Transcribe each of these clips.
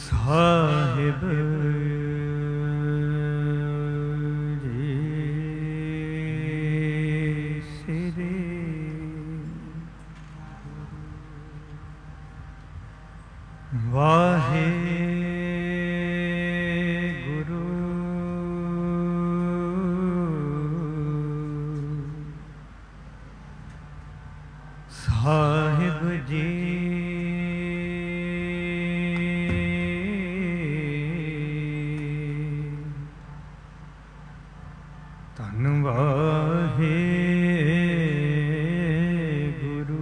ਸਾਹਿਬ ਜੀ ਸਿਰੇ ਵਾਹਿਗੁਰੂ ਸਾਹਿਬ ਜੀ ਧੰਨ ਵਾਹਿਗੁਰੂ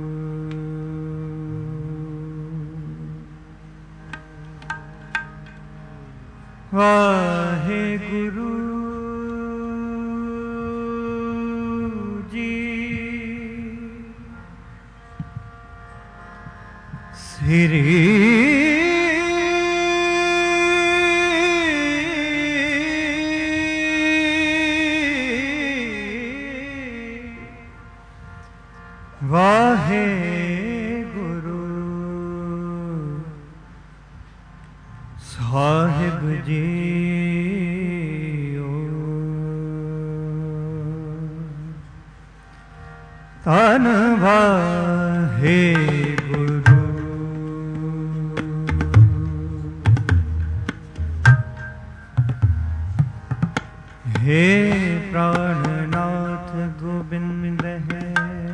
ਵਾਹਿਗੁਰੂ ਜੀ ਸਿਰੀ ਵਾਹਿਗੁਰੂ ਸਾਹਿਬ ਜੀਓ ਧੰਨ ਵਾਹਿਗੁਰੂ हे प्राणनाथ गोविंद है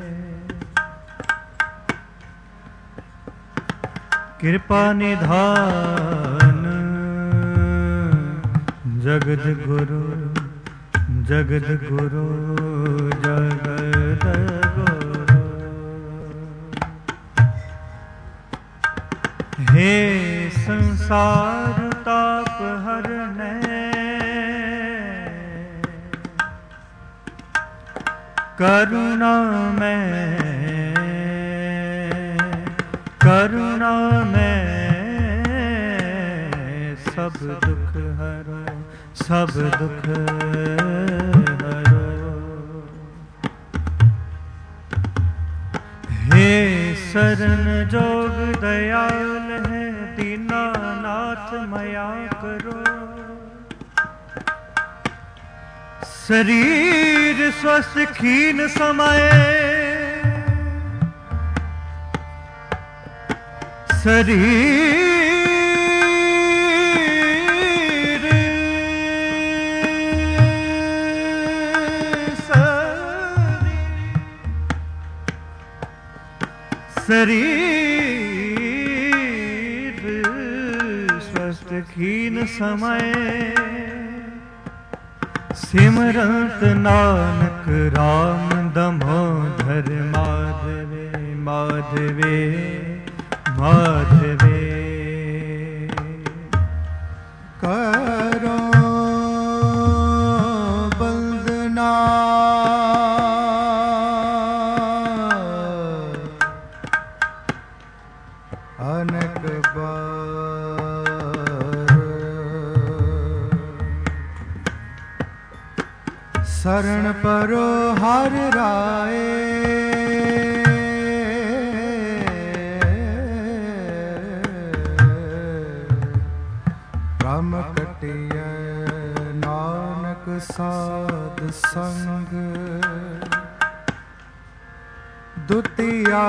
कृपा निधान जगत गुरु जगत गुरु जगत गुरु हे संसार ताप हरने करुणा में सब दुख हरो सब दुख हरो हे शरण जोग दयाल है दीनानाथ मया करो शरीर स्वस्थ खीन समय शरीर स्वस्थ खीन समय सिमरत नानक राम दामोदर माधवे माधवे माधवे करो बंदना अनक शरण परो हर राए ब्रह्म कटिय नानक साध संग दुतिया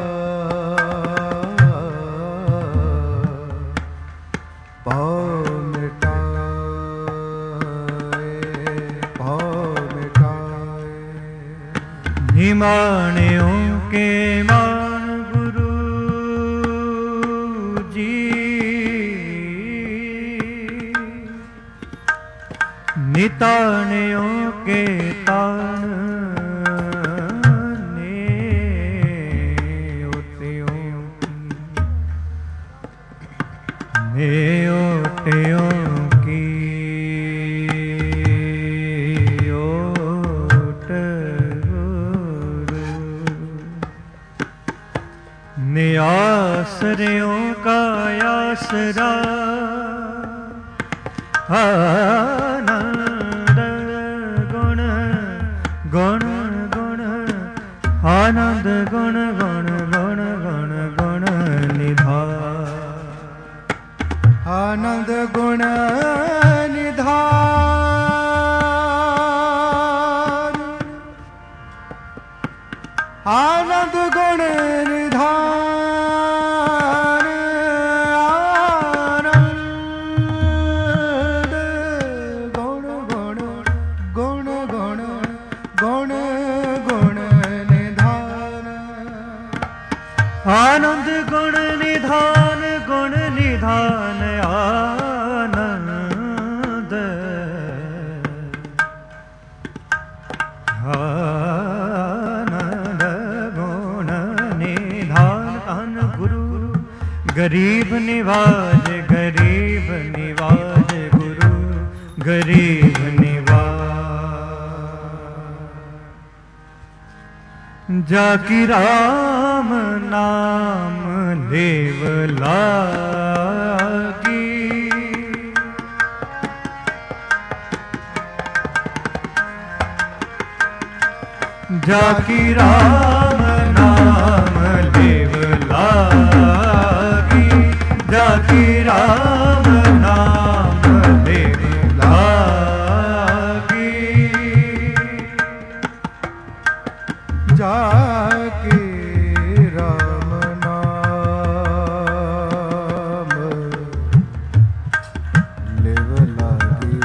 निमाण्यो के मान गुरु जी निताण्यो के तान ने ओट्यो की आसरियों का आसरा आनंद गुण गुण गुण आनंद गुण गुण गुण गुण गुण निधान आनंद गुण निधान, आनंद गुण निधान, आनंद गुण गुण गुण गुण गुण गुण निधान, आनंद गुण निधान, गुण निधान आनंद, आनंद गुण निधान। धन गुरु गरीब निवाज, गरीब निवाज गुरु गरीब निवाज। जाकी राम नाम लेव लागी, जाकी राम नाम लेव लागी, जाकी राम नाम लेव लागी, जाकी राम नाम लेव लागी,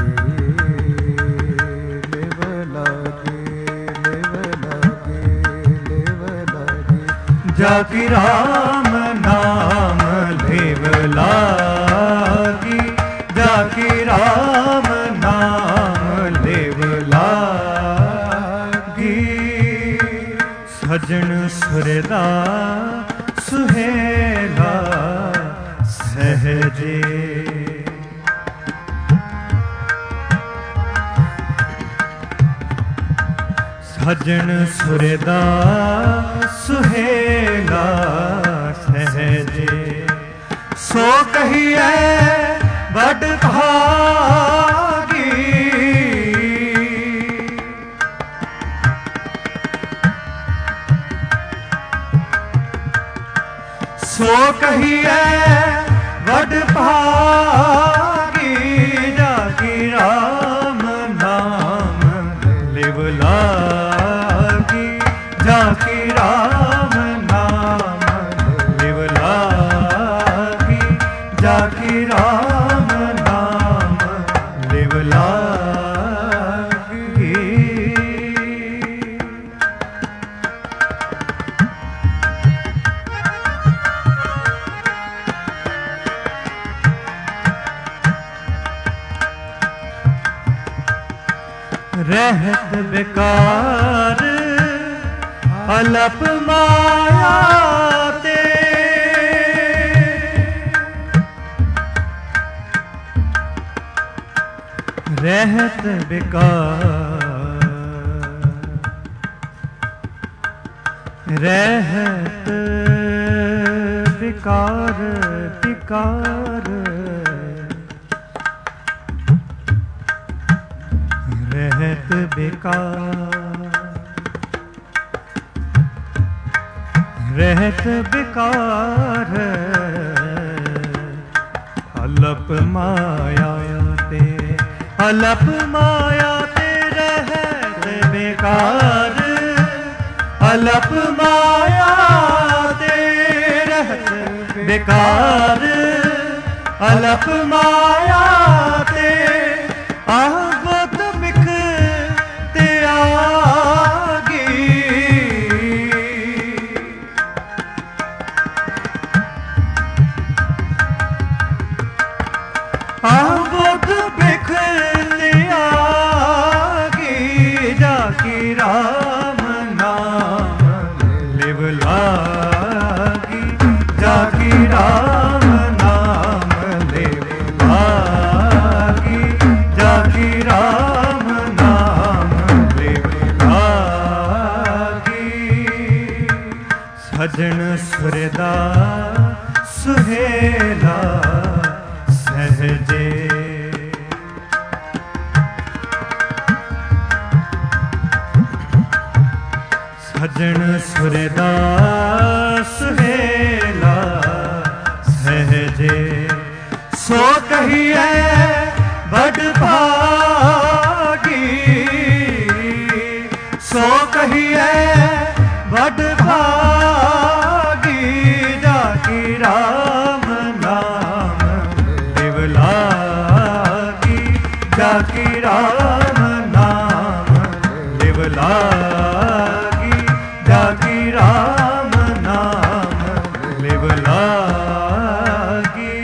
लेव लागी, लेव लागी, लेव लागी, जाकी राम नाम लेव लागी, जाकी राम नाम लेव लागी। सजन सुरदा सुहेला सहजे, सजन सुरदा सुहेला सहजे, सो कहिए बड़ भागी, सो कहिए बड़ भागी, जाकी राम नाम लेव लागी, जाकी राम नाम लेव लागी, जाकी राम नाम लेव लागी। रहत बेकार अलप माया ते, रहत बेकार, रहत बेकार, बेकार, रहत बेकार, रहत बेकार, अलप माया ते, अलप माया ते रहत बेकार, अलप माया ते रहत बेकार, अलप माया ते आहवत बिख ते आगी, आहवत बिख ते आगी, जाकी राम नाम लेव लागी, जाकी राम नाम लेव लागी, जाकी राम नाम लेव लागी। सजन सुरदा सुहेला सहजे, सो कहिए बड़ भागी, सो कहिए बड़ भागी, जाकी राम नाम लिव लागी, जाकी राम नाम लिव लागी, जाकी राम नाम लिव लागी।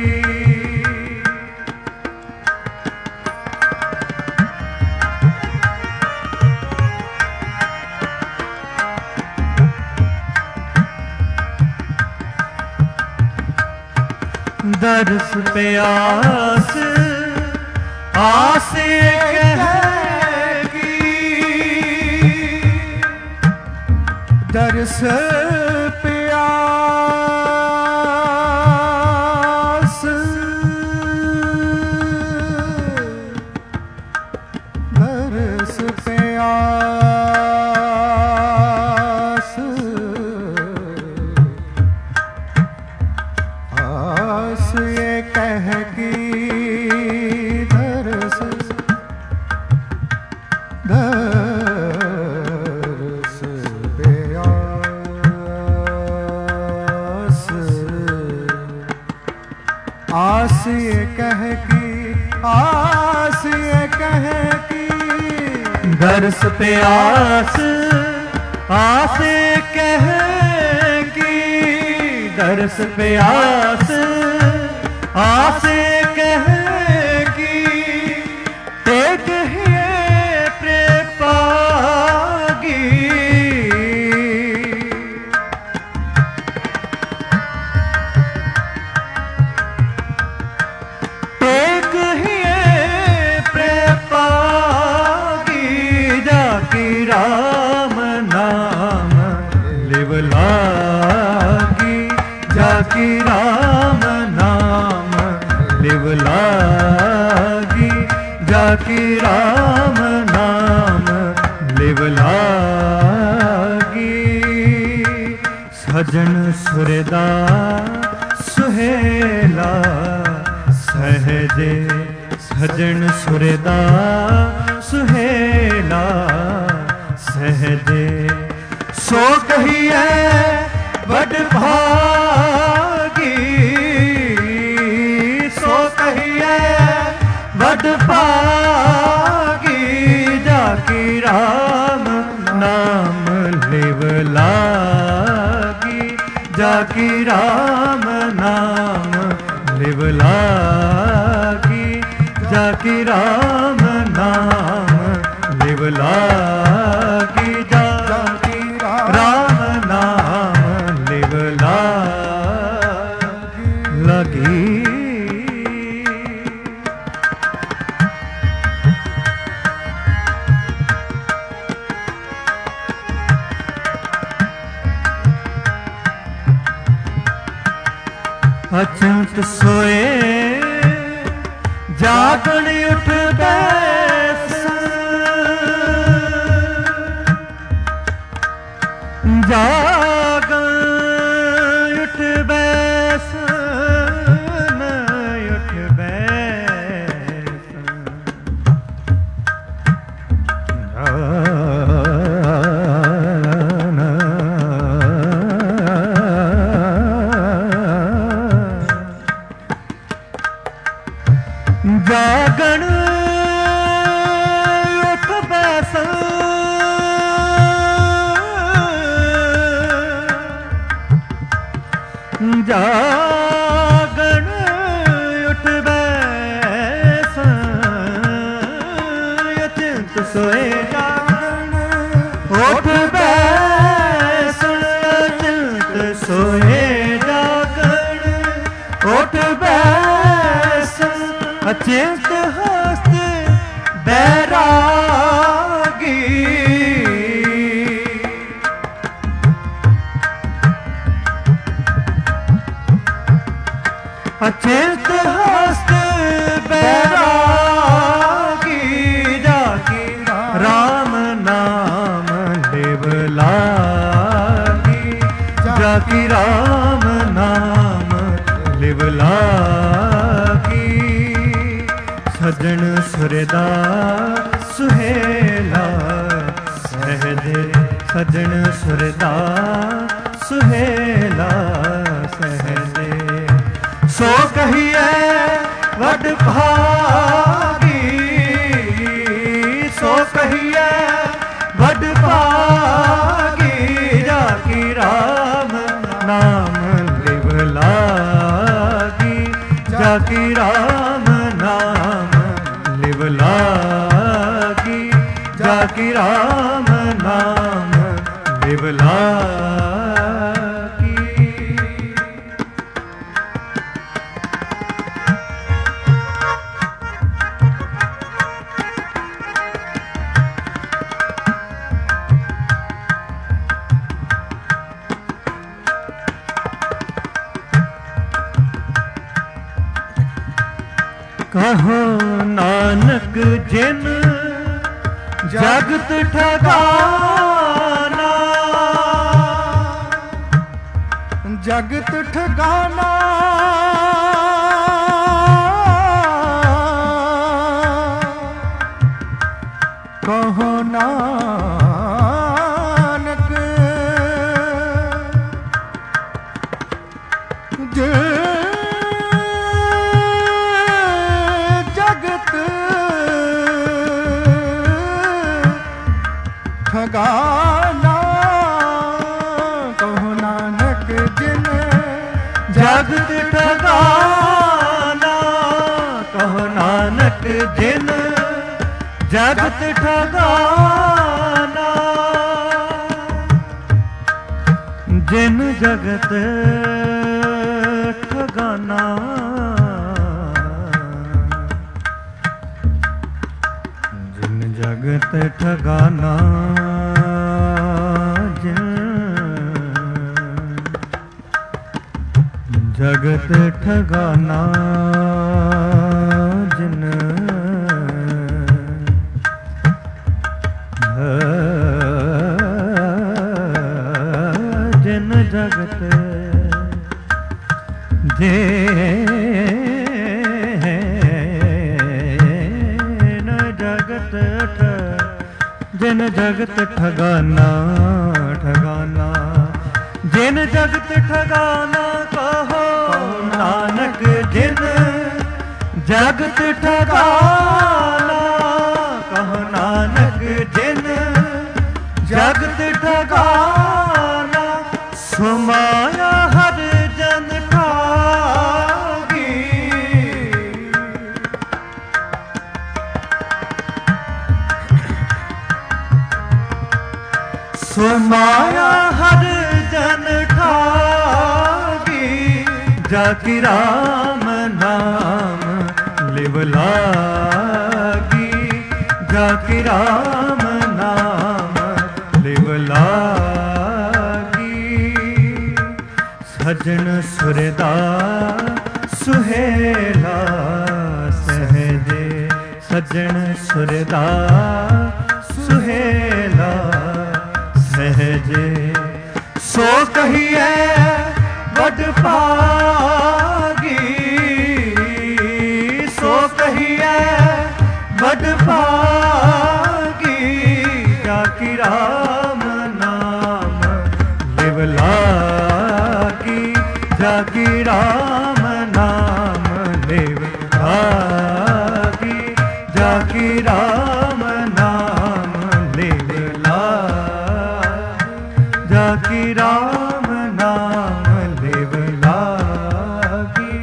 दर्श पे आस आस कहेगी, दर्श पे आस, दर्श पे आस, आस ये कहेगी, दर्श दर्श पे आस, आस ये कहेगी, आस ये कहेगी, दर्श पे आस आस कहेगी, दर्श पे आस आस कहेगी, तेग ही प्रेम पागी, तेग ही प्रेम पागी, जाकी राम नाम लिव लागी, जाकी राम नाम लिव लागी, जाकी राम नाम लिव लागी। सजन सुरदा सुहेला सहजे, सजन सुरदा सुहेला सहजे, सो कहिए बड़ भागी, सो कहिए बड़ भागी, जाकी राम नाम लिव लागी, जाकी राम नाम लिव लागी, जाकी राम नाम लिव लागी, जाकी राम नाम लिव लागी। अचंत सोए जागण उठ बैस, जागण उठ बैस, उठ बैस, जागण उठ बैस, जागण उठ बैस, अचिंत सोए जागण उठ बैस, अचिंत सोए जागण उठ बैस, अचिंत हस्त बैरागी, अचिंत हस्त बैरागी, जाकी राम नाम लिव लागी, जाकी राम नाम लिव लागी, सजन सुरदा सुहेला सहजे सजन सुरदा सुहेला सहजे सो कहिए वड भागी सो कहिए वड भागी जाकी राम नाम लिव लागी जाकी राम नाम लिव लागी जाकी राम नाम लिव लागी। कहो नानक जिन जगत ठगाना जगत ठगाना कहो नानक ठगाना कहो नानक जिन जगत ठगाना कहो नानक जिन जगत ठगाना जिन जगत ठगाना जिन जगत ठगाना जगत ठगाना जिन जिन जगत जिन जगत ठगाना ठगाना जिन जगत ठगाना कहो नानक जिन जगत ठगाना कहो नानक जिन जगत ठगाना सुमाया हर जन ठागी सुमाया हर जन ठागी जाकी राम नाम लिव लागी जाकी राम नाम लिव लागी सजन सुरदा सुहेला सहजे सजन सुरदा सुहेला सहजे सो कहिए वड भागी सो कहिए वड भागी जाकी राम नाम लिव लागी जाकी राम नाम लिव लागी जाकी राम नाम लिव लागी जाकी राम नाम लिव लागी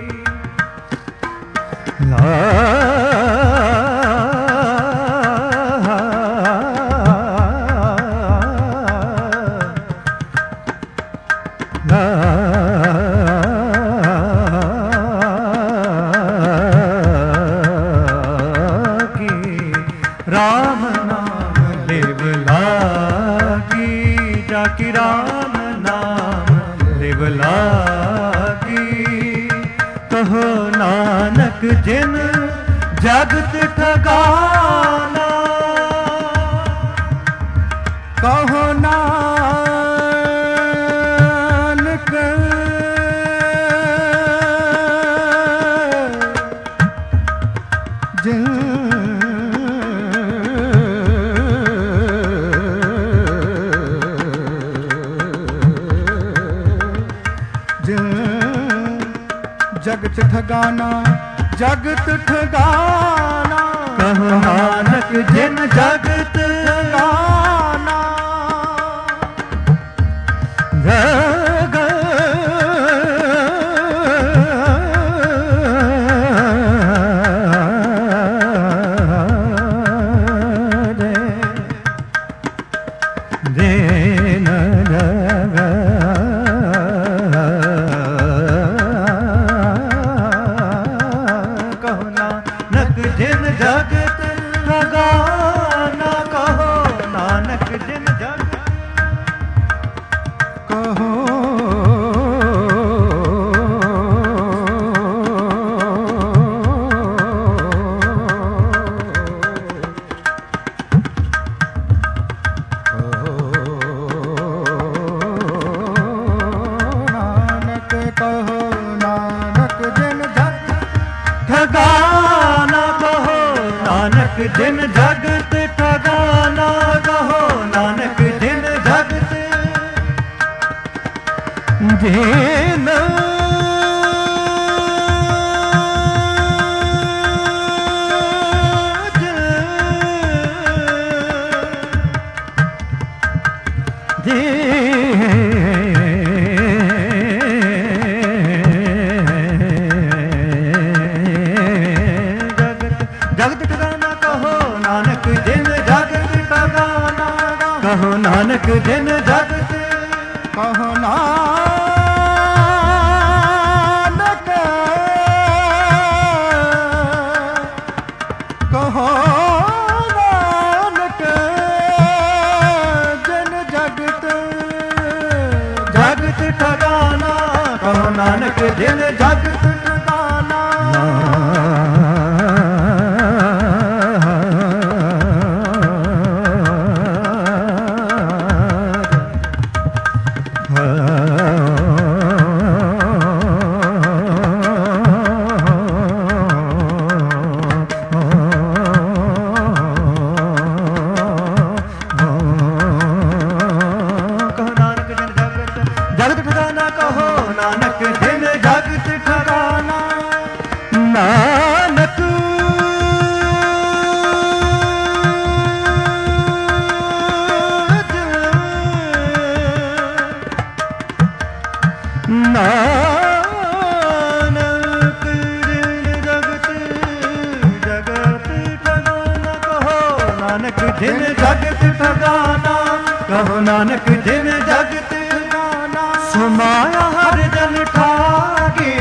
राम नाम लिव लागी जाकी राम नाम लिव लागी कहो नानक जिन जगत ठगाना कहो नानक ਜਿਨ ਜਗਤ ਠਗਾਨਾ ਜਗਤ ਠਗਾਨਾ ਕਹੋ ਨਾਨਕ ਜਿਨ ਜਗਤ ਠਗਾਨਾ ਜਗ ਜਿਨ ਜਗਤ ਠਗਾਨਾ ਕਹੋ ਨਾਨਕ ਜਿਨ ਜਗਤ ਜਿਨ ਕਹੋ ਨਾਨਕ ਜਿਨ ਜਗਤ ਕਹੋ ਨਾਨਕ ਕਹੋ ਨਾਨਕ ਜਿਨ ਜਗਤ ਜਗਤ ਠਗਾਨਾ ਕਹੋ ਨਾਨਕ ਜਿਨ ਜਗਤ ਠਗਾਨਾ ਨਾਨਕ ਜਿਨ ਜਗਤ ਠਗਾਨਾ ਨਾਨਕ ਨਾਨਕ ਜਿਨ ਜਗਤ ਠਗਾਨਾ ਕਹੋ ਨਾਨਕ ਜਿਨ ਜਗਤ ਠਗਾਨਾ ਕਹੋ ਨਾਨਕ ਜਿਨ ਜਗਤ ਸਮਾਇਆ ਹਰ ਜਨ ਠਾਗੀ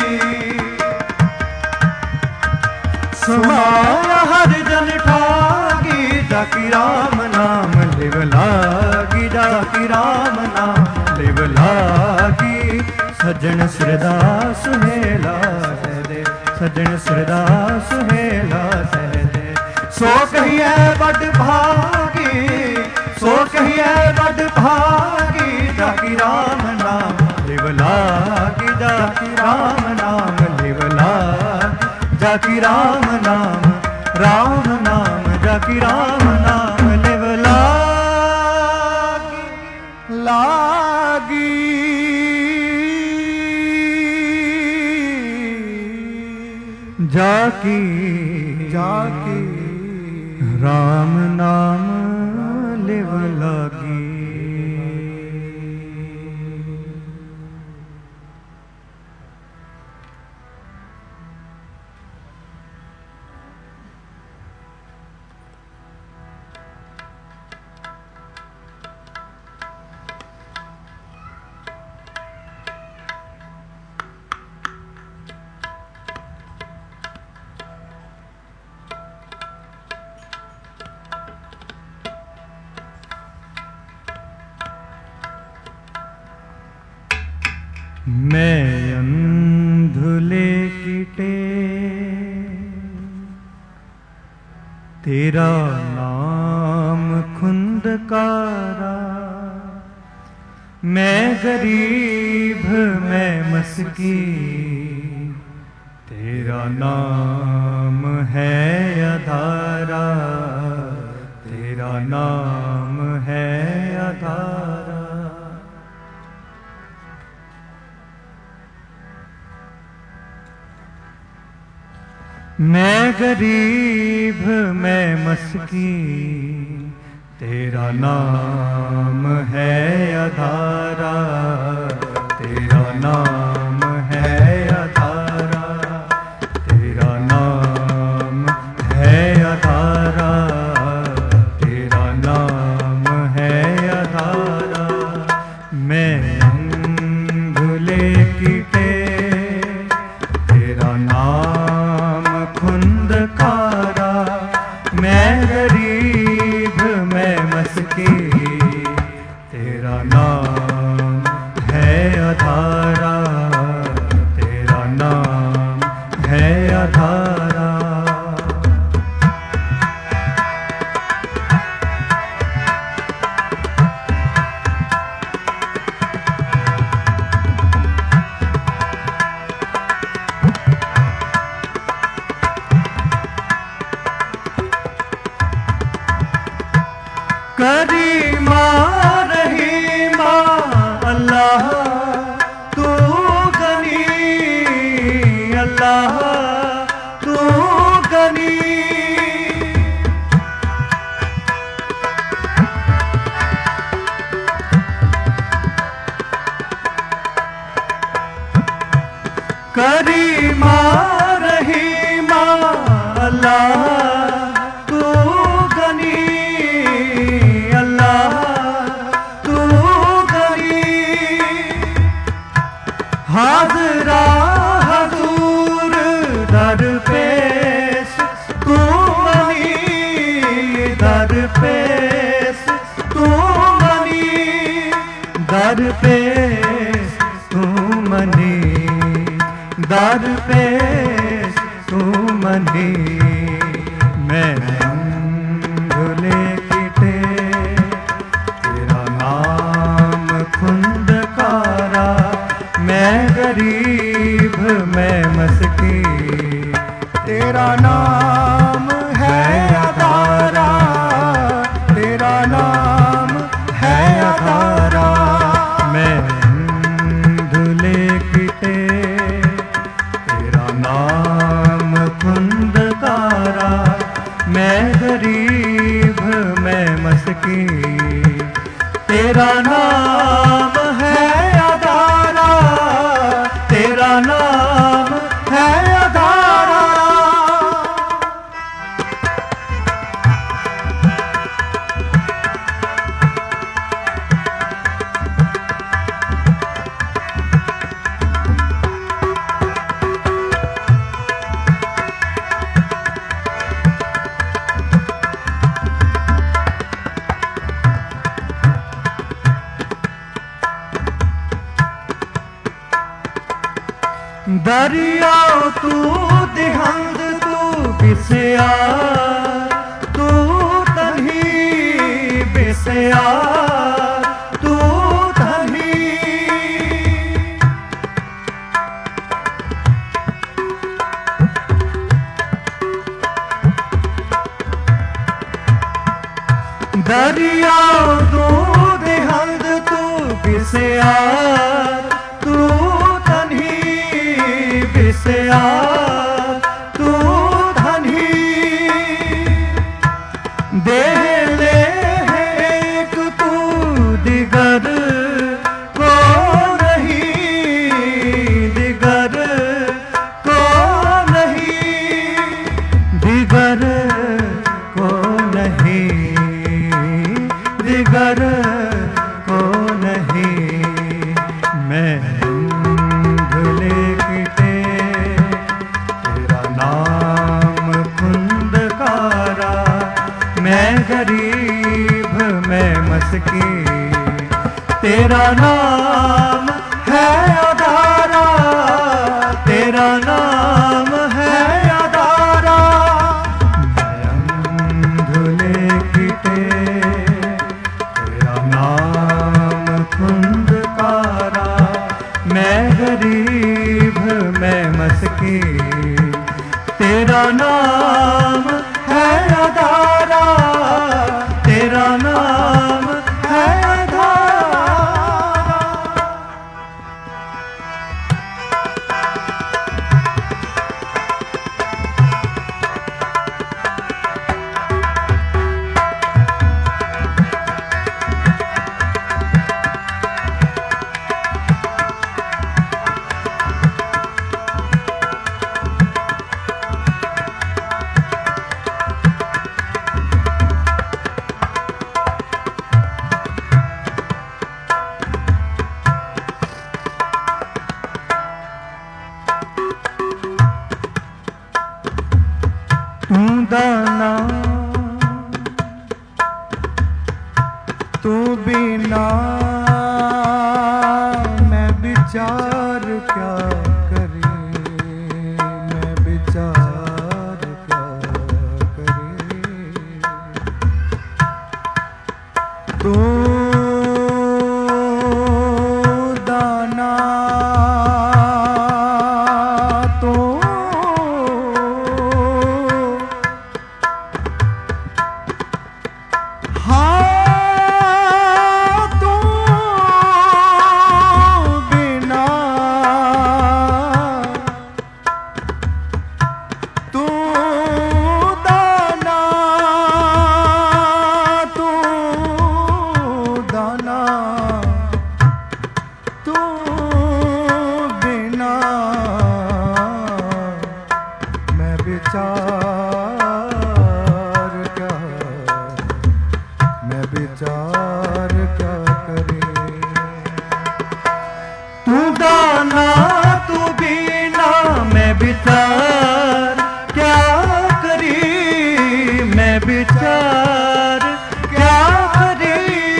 ਸਮਾਇਆ ਹਰ ਜਨ ਠਾਗੀ ਜਾਕੀ ਰਾਮ ਨਾਮ ਲਿਵ ਲਾਗੀ ਜਾਕੀ ਰਾਮ ਨਾਮ ਲਿਵ ਲਾਗੀ ਸਜਣ ਸਰਦਾ ਸੁਹੇਲਾ ਸਹਦੇ ਸਜਣ ਸਰਦਾ ਸੁਹੇਲਾ ਸਹਦੇ ਸੋ ਕਹੀਏ ਵੱਡ ਭਾਗੀ ਸੋ ਕਹੀਏ ਵੱਡ ਭਾਗੀ ਜਾਕੀ ਰਾਮ ਨਾਮ ਲਿਵ ਲਾਗੀ ਜਾਕੀ ਰਾਮ ਨਾਮ ਲਿਵ ਲਾਗੀ ਜਾਕੀ ਰਾਮ ਨਾਮ ਜਾਕੀ ਰਾਮ ਨਾਮ ਲਿਵ ਲਾਗੀ ਲਾਗੀ ਜਾਕੀ ਰਾਮ ਨਾਮ ਲਿਵ ਲਾਗੀ। मैं अंधुले कीटे तेरा नाम खुंदकारा, मैं गरीब मैं मस्की तेरा नाम है अधारा, तेरा नाम है अधारा। मैं गरीब मैं मस्कीन, तेरा नाम है अधारा, तेरा नाम है अधारा, तेरा नाम है अधारा, तेरा नाम है अधारा। मैं धुले कीटे, तेरा नाम खुंदकारा। मैं गरीब मैं मस्कीन, तेरा नाम है अधारा, तेरा नाम है अधारा। करीमा रहीमा अल्लाह तू गनी, अल्लाह तू गनी। करीमा रहीमा अल्लाह तू गनी, हाज़रा हज़ूर दर पेश तू मनी, दर पेश तू मनी, दर पेश तू मनी, दर पेश तू मनी। मैं धुले कीटे, तेरा नाम खुंदकारा। मैं गरीब मैं मस्कीन, तेरा नाम है अधारा, तेरा नाम है अधारा। मैं धुले कीटे, तेरा नाम खुंदकारा। मैं गरीब मैं मस्कीन, तेरा नाम है अधारा, तेरा नाम है अधारा। दरिया तू दिहंद तू बिसया, तू तही बिसया, तू तही। दरिया तू दिहंद तू बिसया, तू बिसया, तू धनी। दे ले एक तू दिगर को नहीं, दिगर को नहीं, दिगर को नहीं, दिगर को नहीं। मैं धुले कीटे, तेरा नाम खुंदकारा। मैं गरीब मैं मस्कीन, तेरा नाम है अधारा, तेरा नाम है अधारा। मैं धुले कीटे, तेरा नाम खुंदकारा। मैं गरीब मैं मस्कीन, तेरा नाम है आधारा, तेरा नाम है आधारा। तू दाना तू बिना मैं विचार क्या करे, मैं विचार क्या करे। तू दाना तू विचार क्या करे। तू दाना तू बिना मैं विचार क्या करी, मैं विचार क्या करी।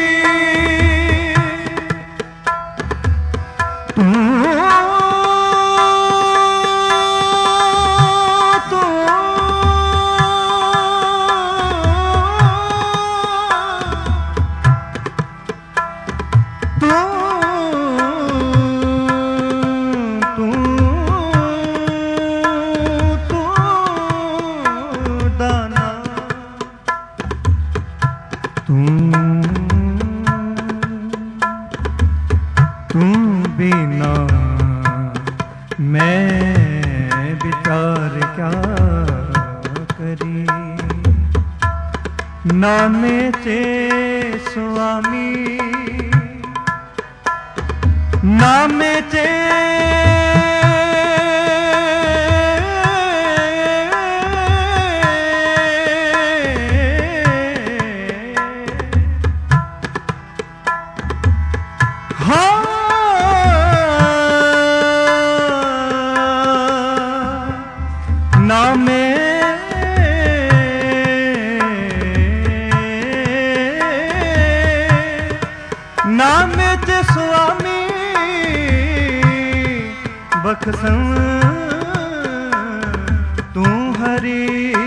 तुम बिना मैं विचार क्या करी। नामेचे स्वामी नामेचे नामे नामे च स्वामी बख्शन तू हरी।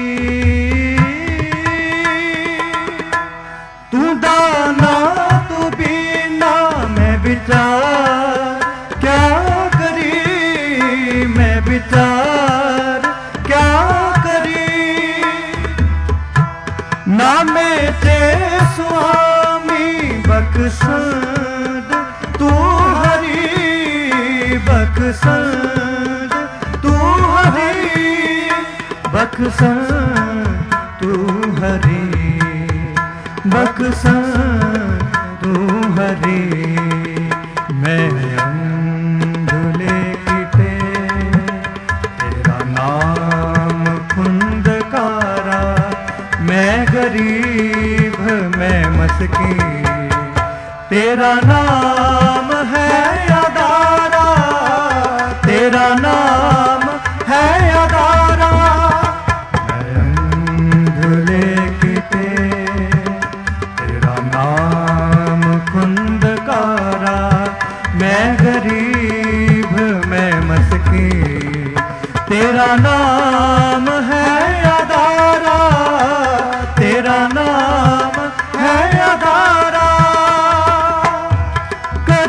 तू दाना तू बिना मैं विचार क्या करी, मैं विचार क्या करी। नामे ते स्वामी बख्शद तू हरी, बख्शद तू हरी, बख्शद तू हरी, बख्शद तू हरी। मैं अंधुले किटे तेरा नाम खुंदकारा, मैं गरीब मैं मस्कीन तेरा नाम है आधारा, तेरा नाम है आधारा। मैं अंधुले किटे तेरा नाम खुंदकारा, मैं गरीब मैं मस्कीन तेरा नाम है आधारा, तेरा नाम है आधारा।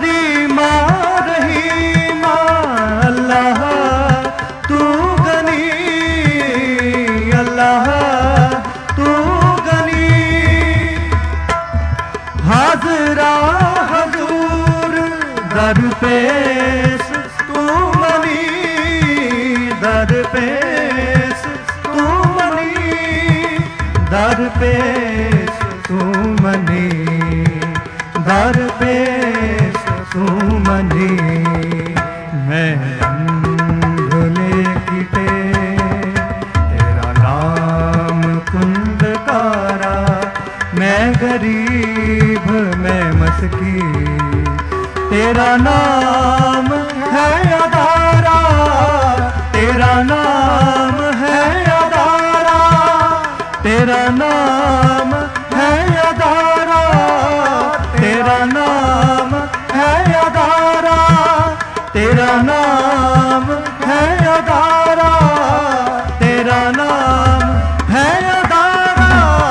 पेश सुमनी, दर पेश सुमनी। मैं अंधले कीटे तेरा नाम कुंदकारा, मैं गरीब मैं मस्की तेरा नाम है अदारा, तेरा नाम है अदारा, तेरा नाम है अदारा, तेरा नाम है अदारा, तेरा नाम है अदारा, तेरा नाम है अदारा।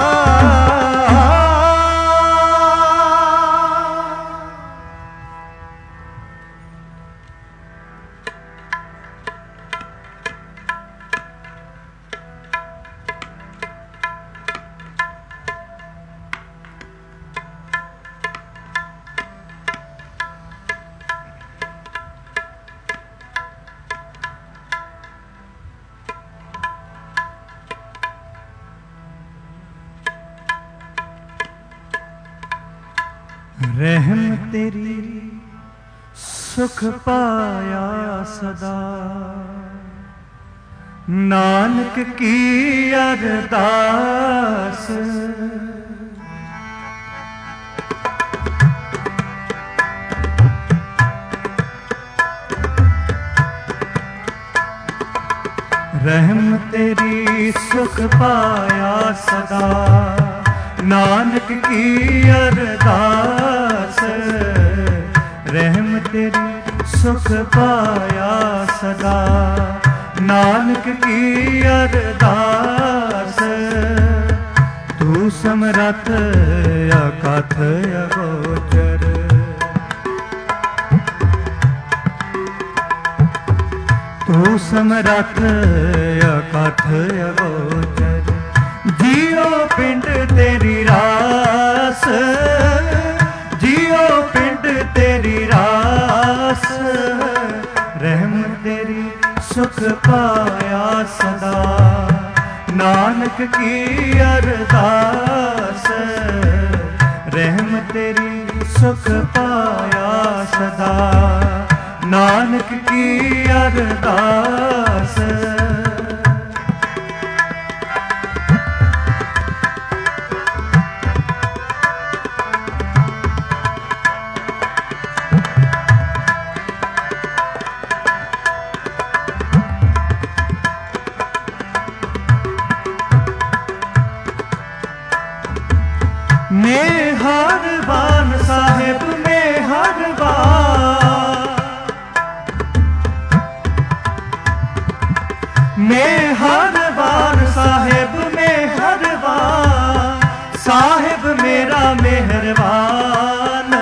रहम तेरी सुख पाया सदा, नानक की अरदास। रहम तेरी सुख पाया सदा, नानक की अरदास। रहम तेरी सुख पाया सदा, नानक की अरदास। तू समरथ अकथ अगोचर, तू समरथ अकथ अगोचर। जियो पिंड तेरी रास, जियो पिंड तेरी रास। रहम तेरी सुख पाया सदा, नानक की अरदास। रहम तेरी सुख पाया सदा, नानक की अरदास। मैं हर बान साहिब में हर बार, मैं हर बार साहिब में हर बार। साहिब मेरा मेहरबान,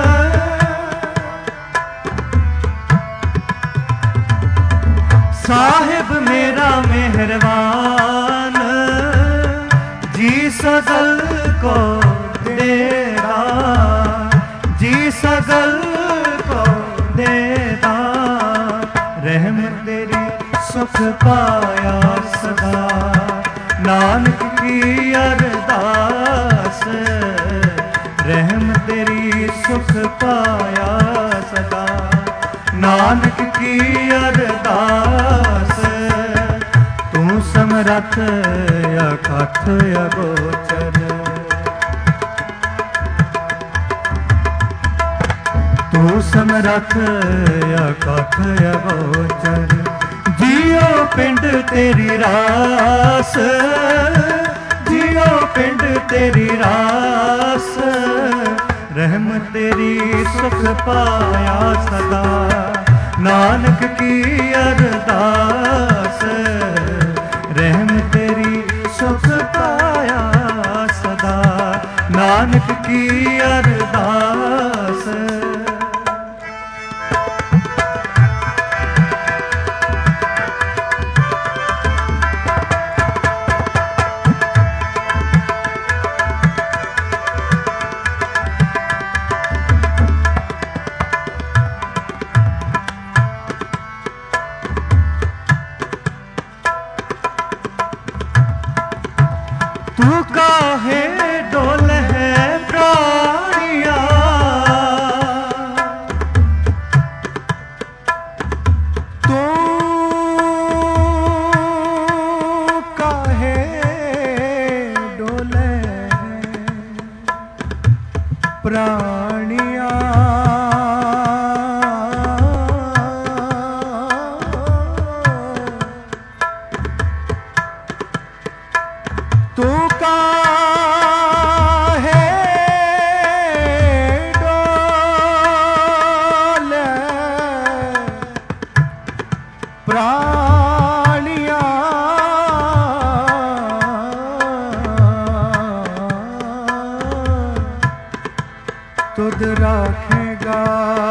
साहिब मेरा मेहरबान। जी सगल को देदा, जी सगल को देदा। रहम तेरी सुख पाया सदा, नानक की अरदास। रहम तेरी सुख पाया सदा, नानक की अरदास। तू समरथ अकथ अगोचर, तू समरथ अकथ अगोचर। जियो पिंड तेरी रास, जियो पिंड तेरी रास। रहम तेरी सुख पाया सदा, नानक की अरदास। रहम तेरी सुख पाया सदा, नानक की अरदास। तू का काहे डोल है प्राणिया, तू काहे डोले प्राणिया, तू काहे डोले प्राणिया, तुद राखेगा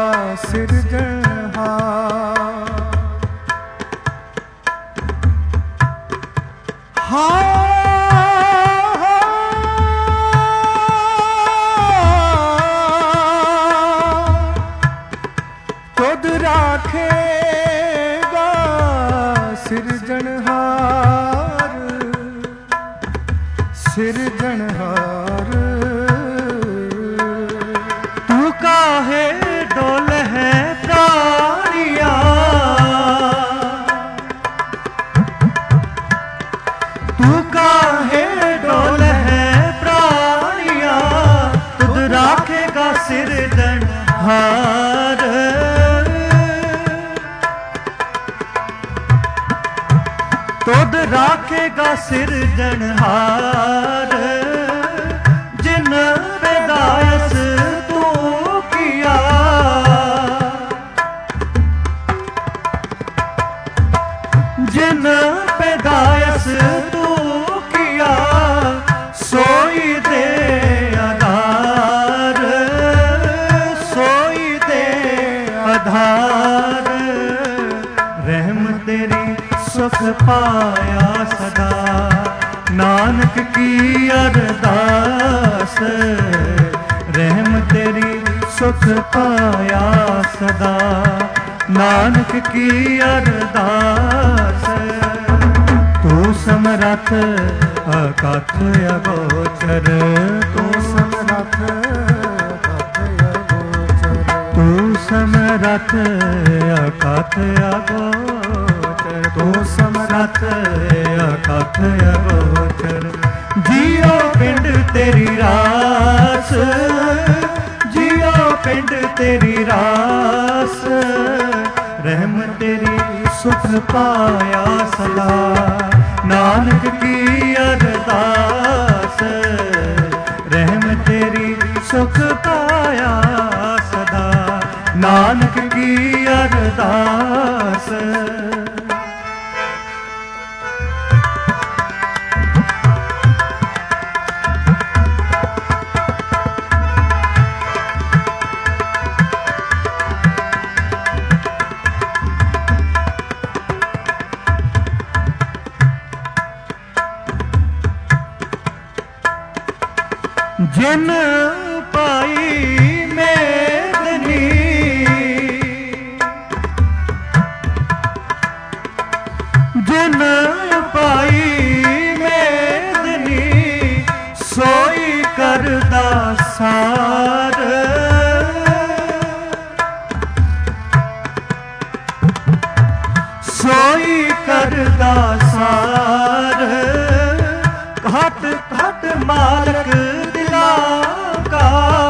सिरजनहार। तुद राखेगा सिरजनहार, सिरजनहार। तू काहे डोल है प्राणिया, तू काहे डोल है प्राणिया, तुद राखेगा सिरजनहार। तुद राखेगा सिरजनहार, जिन पैदाइश तू किया, जिन पैदाइश तू किया, सोई दे आधार, सोई दे आधार। रहम तेरी सुख पाया सदा, नानक की अरदास। रहम तेरी सुख पाया सदा, नानक की अरदास। तू समरथ अकथ अगोचर, तू समरथ अकथ अगोचर, तू समरथ अकथ अगोचर, तू समरथ अकथ अगोचर। जियो पिंड तेरी रास, जियो पिंड तेरी रास। रहम तेरी सुख पाया सदा, नानक की अरदास। रहम तेरी सुख पाया सदा, नानक की अरदास। जिन पाई मेदनी, जिन पाई मेदनी, सोई करदा सार। सोई करदा सार। घट घट मालक दिला का,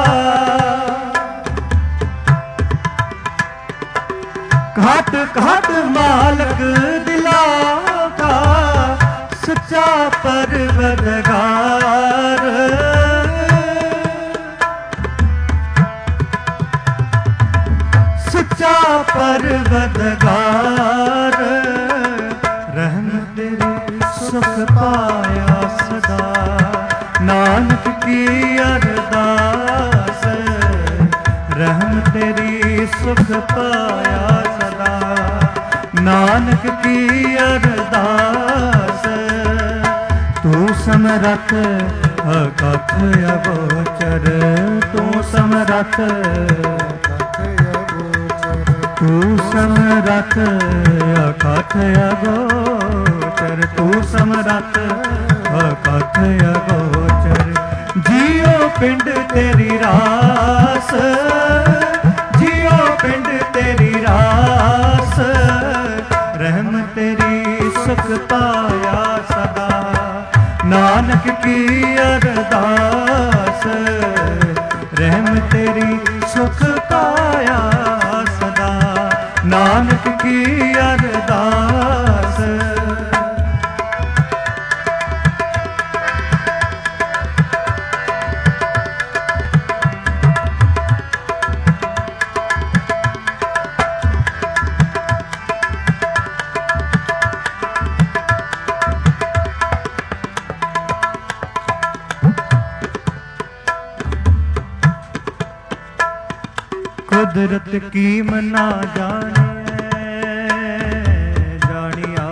घट घट मालक दिला का, सच्चा परवरदिगार। सच्चा परवरदिगार। रहम तेरी सुख पाया सदा, नानक की अरदास। रहम तेरी सुख पाया सदा, नानक की अरदास। तू समरथ अकथ अगोचर, तू समरथ तू समरथ अकथ अगोचर, तू समरथ अकथ अगोचर। ਪਿੰਡ ਤੇਰੀ ਰਾਸ, ਜਿਉ ਪਿੰਡ ਤੇਰੀ ਰਾਸ, ਰਹਿਮ ਤੇਰੀ ਸੁਖ ਪਾਇਆ ਸਦਾ, ਨਾਨਕ ਕੀ ਅਰਦਾਸ, ਰਹਿਮ ਤੇਰੀ ਸੁਖ ਪਾਇਆ ਸਦਾ, ਨਾਨਕ ਕੀ ਅਰਦਾਸ। ਕੁਦਰਤ ਕੀ ਮਨਾ ਜਾਣੀਐ ਜਾਣਿਆ,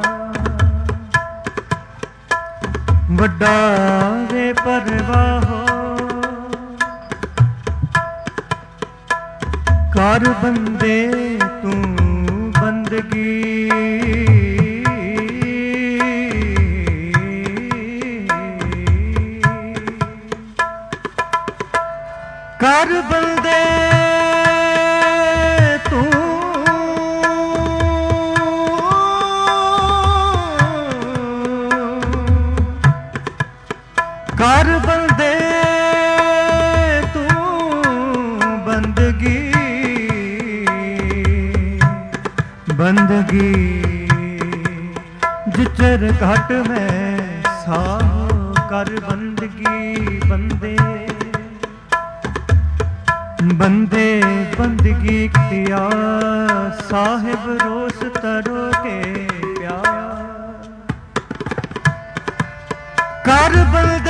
ਵੱਡਾ ਵੇ ਪਰਵਾਹੋ, ਕਰ ਬੰਦੇ ਤੂੰ ਬੰਦਗੀ, ਕਰ ਬੰਦੇ ਕਰ ਬੰਦੇ ਤੂੰ ਬੰਦਗੀ, ਬੰਦਗੀ ਜਿਚਰ ਘਟ ਮੈਂ ਸਾਹ, ਕਰ ਬੰਦਗੀ ਬੰਦੇ, ਬੰਦੇ ਬੰਦਗੀ ਕਿਆ, ਸਾਹਿਬ ਰੋਸ ਤਰੋ ਕੇ ਪਿਆਰ, ਕਰ ਬੰਦੇ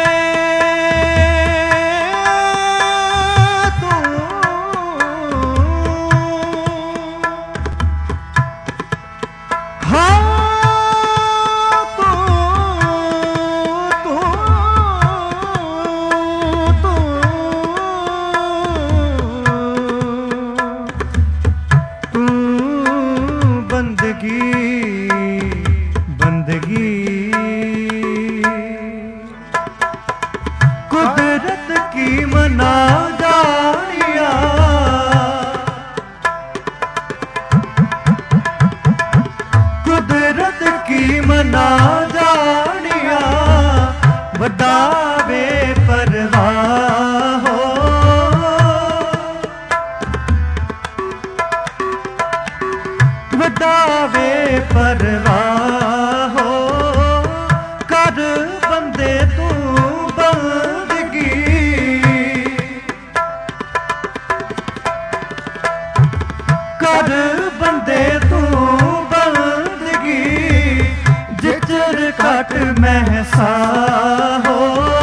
ਨਾ ਜਾਣਿਆ, ਵੱਡਾ ਵੇ ਪਰਵਾਹ ਹੋ, ਵੱਡਾ ਵੇ ਪਰਵਾਹ ਹੋ, ਕਰ ਬੰਦੇ ਤੂੰ ਬੰਦਗੀ, ਕਰ ਬੰਦੇ ਤੂੰ ਬੰਦਗੀ, ਜਿਚਰ ਘਟ ਮਹਿਸਾ ਹੋ,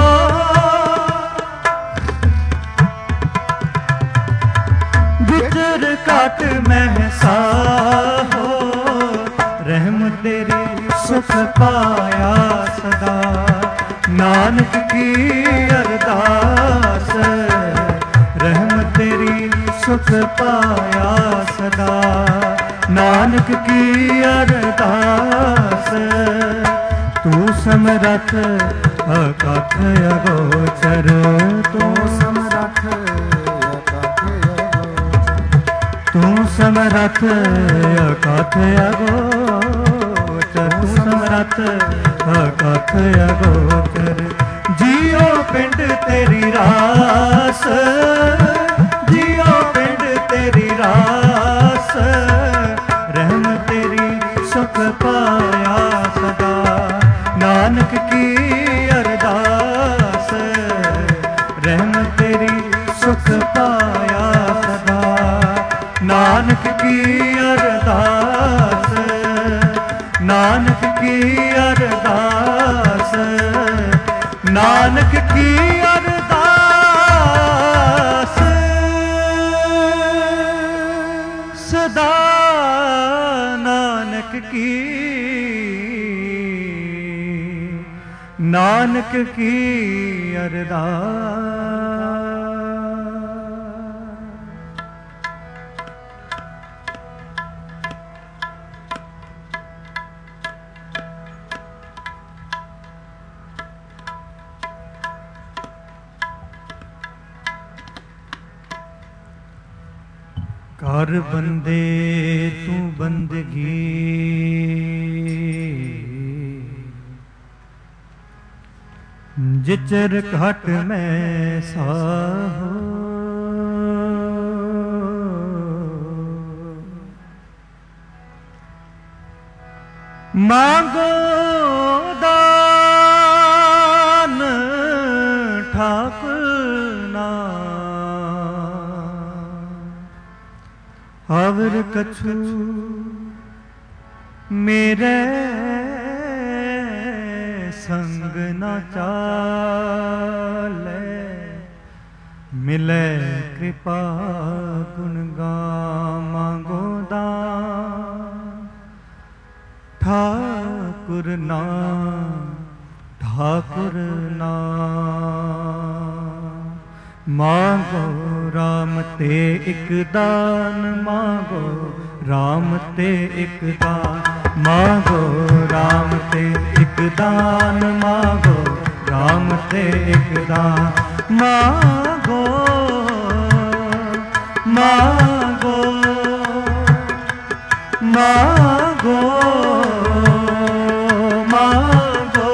ਜਿਚਰ ਘਟ ਮਹਿਸਾ ਹੋ, ਰਹਿਮ ਤੇਰੀ ਸੁਖ ਪਾਇਆ ਸਦਾ, ਨਾਨਕ ਕੀ ਅਰਦਾਸ, ਰਹਿਮ ਤੇਰੀ ਸੁਖ ਪਾਇਆ ਸਦਾ, ਨਾਨਕ ਕੀ ਅਰਦਾਸ, ਤੂੰ ਸਮਰੱਥ ਅਕਥ ਅਗੋਚਰ, ਤੂੰ ਸਮਰੱਥ ਅਕਥ ਅਗੋਚਰ, ਤੂੰ ਸਮਰੱਥ ਅਕਥ ਅਗੋਚਰ, ਤੂੰ ਸਮਰੱਥ ਅਕਥ ਅਗੋਚਰ, ਜਿਉ ਪਿੰਡ ਤੇਰੀ ਰਾਸ, ਜਿਉ ਪਿੰਡ ਤੇਰੀ ਰਾਸ, ਰਹਿਮ ਤੇਰੀ ਸੁਖ ਪਾਇਆ ਸਦਾ, ਨਾਨਕ ਕੀ ਅਰਦਾਸ, ਰਹਿਮ ਤੇਰੀ ਸੁਖ ਪਾਇਆ ਸਦਾ, ਨਾਨਕ ਕੀ ਅਰਦਾਸ, ਨਾਨਕ ਕੀ ਅਰਦਾਸ, ਨਾਨਕ ਕੀ ਅਰਦਾਸ, ਸਦਾ ਨਾਨਕ ਕੀ, ਨਾਨਕ ਕੀ ਅਰਦਾਸ। हर बंदे तू बंदगी जिचर घट में साहो मांगो दान ठाकुर ना अवर कछु मेरे संग न चाले मिले कृपा गुण मांगो दान ठाकुर ना मांगो राम ते एक दान मांगो राम ते एक दान मांगो राम ते एक दान मांगो राम ते एक दान मांगो मांगो मांगो मांगो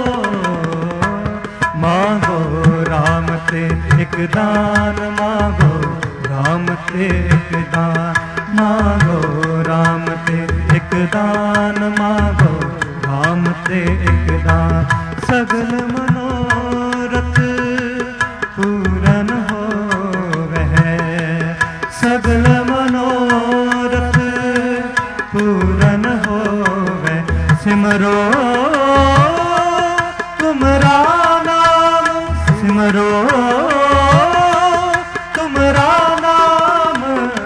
मांगो राम ते एक दान मांगो राम ते एक दान मांगो राम ते एक दान मांगो राम ते एक दान सगल मनोरथ पूरन होवै सगल मनोरथ पूरन होवै सिमरो तुमरा नाम सिमरो तुमरा नाम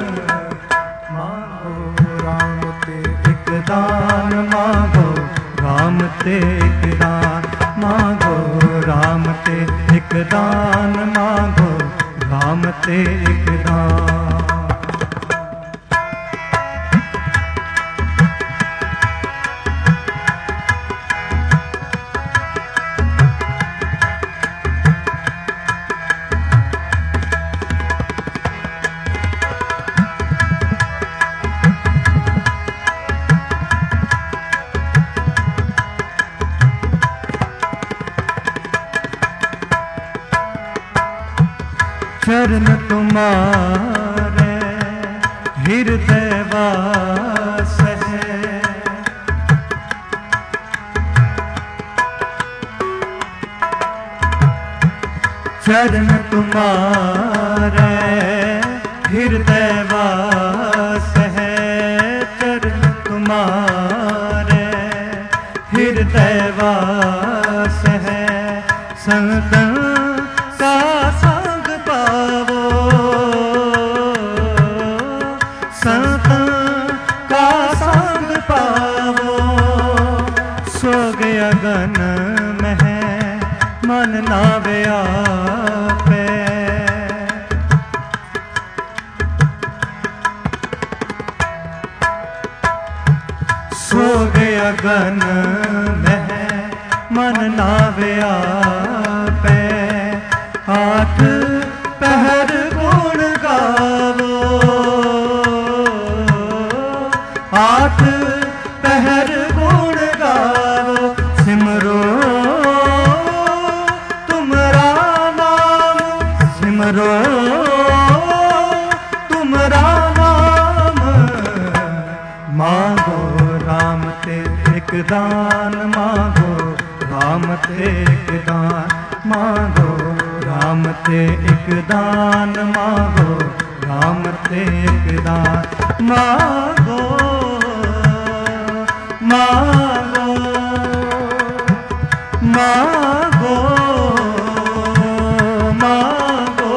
मांगो राम ते एक दान मांगो राम ते एक दान मांगो राम ते एक दान मांगो राम ते एक दान चरण तुम्हारे हृदय वास है चरण तुम्हारे हृदय वास है चरण तुम्हारे हृदय वास है संतन का गगन में मन नावे आपे सो गया गगन में मन नावे आपे आठ पहर गुण गावो आठ पहर गुण गावो सिमरो तुमरा नाम सिमरो तुमरा नाम मांगो राम ते एक दान मांगो राम ते एक दान मांगो राम ते एक दान मांगो राम ते एक दान मांगो मांगो मांगो मांगो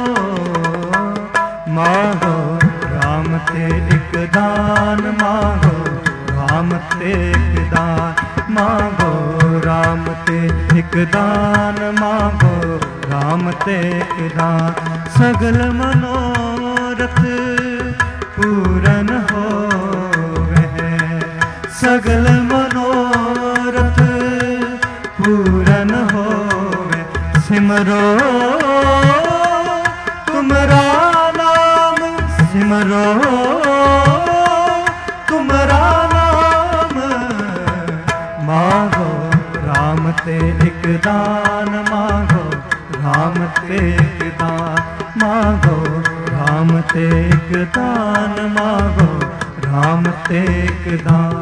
मांगो राम ते एक दान मांगो राम ते एक दान मांगो राम ते एक दान मांगो राम ते एक दान सगल मनोरथ पूरन होवै सगल मनोरथ पूरन होवे सिमरो तुमरा नाम सिमरो सिमरो तुमरा नाम, मांगो राम ते एक दान, मांगो राम ते एक दान, मांगो राम ते एक दान, मांगो राम ते एक दान।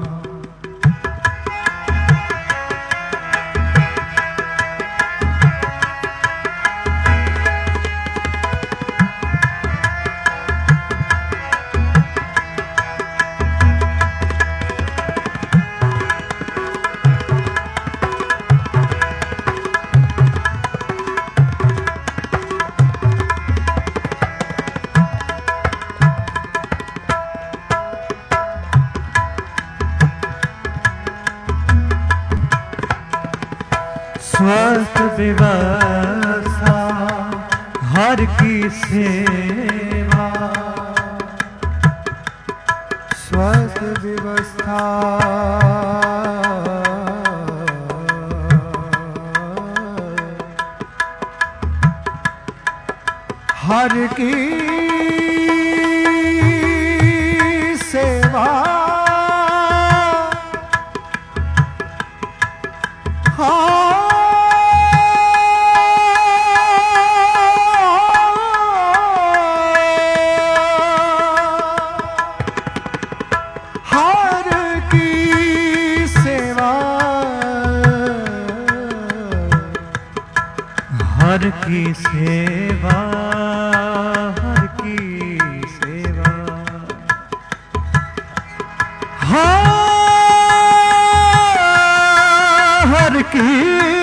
स्वस्थ व्यवस्था हर की सेवा, स्वस्थ व्यवस्था हर की सेवा, हर की सेवा, हर की सेवा, हर की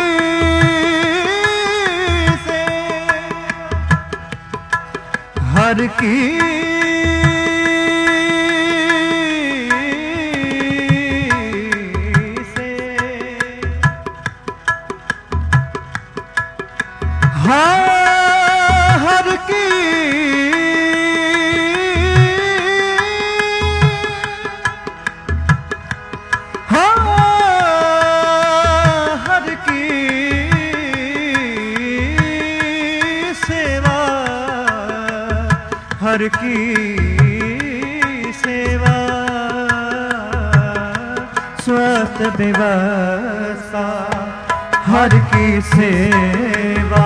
सेवा, हर की हर की हर की सेवा, हर की सेवा, स्वस्थ व्यवस्था हर की सेवा,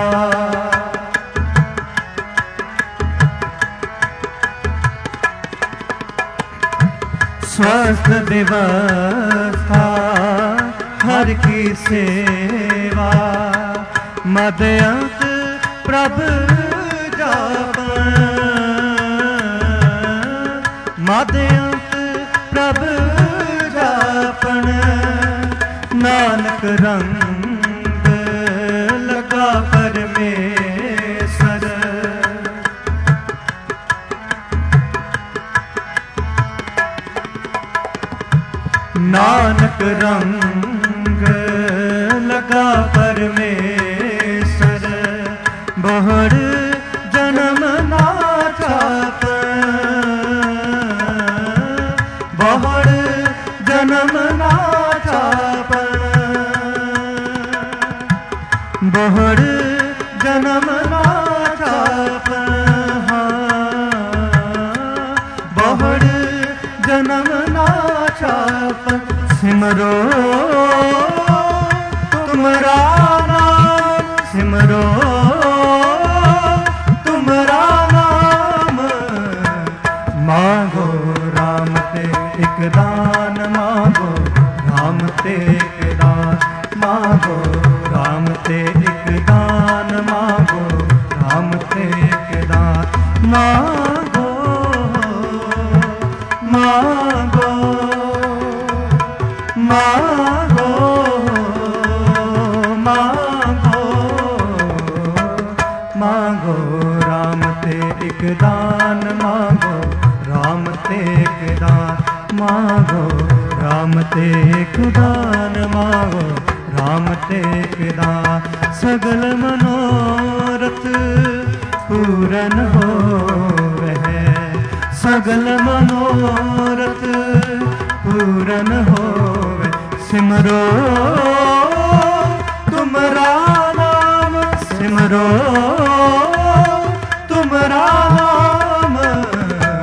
स्वस्थ व्यवस्था हर की सेवा, मदयंत प्रभु जापन, मदयंत प्रभु जापन, नानक रंग लगा परमेश्वर, नानक रंग लगा परमेश्वर, बहुड़ जन्म ना छाप, बहुड़ जन्म ना छाप, बहुड़ जन्म ना छाप, बहुड़ जन्म ना छाप, सिमरो तुमरा नाम, सिमरो तुमरा नाम, मांगो राम ते एक दान, मांगो राम ते एक दान, मांगो राम ते एक दान, मांगो राम ते एक दान, मांगो मांगो मांगो मांगो मांगो राम ते एक दान, मांगो राम ते एक दान, मांगो राम ते एक दान, मांगो राम ते एक दान, सगल मनोरथ पूरन होवे, सगल मनोरथ पूरन होवे, सिमरो तुमरा नाम, सिमरो तुमरा नाम,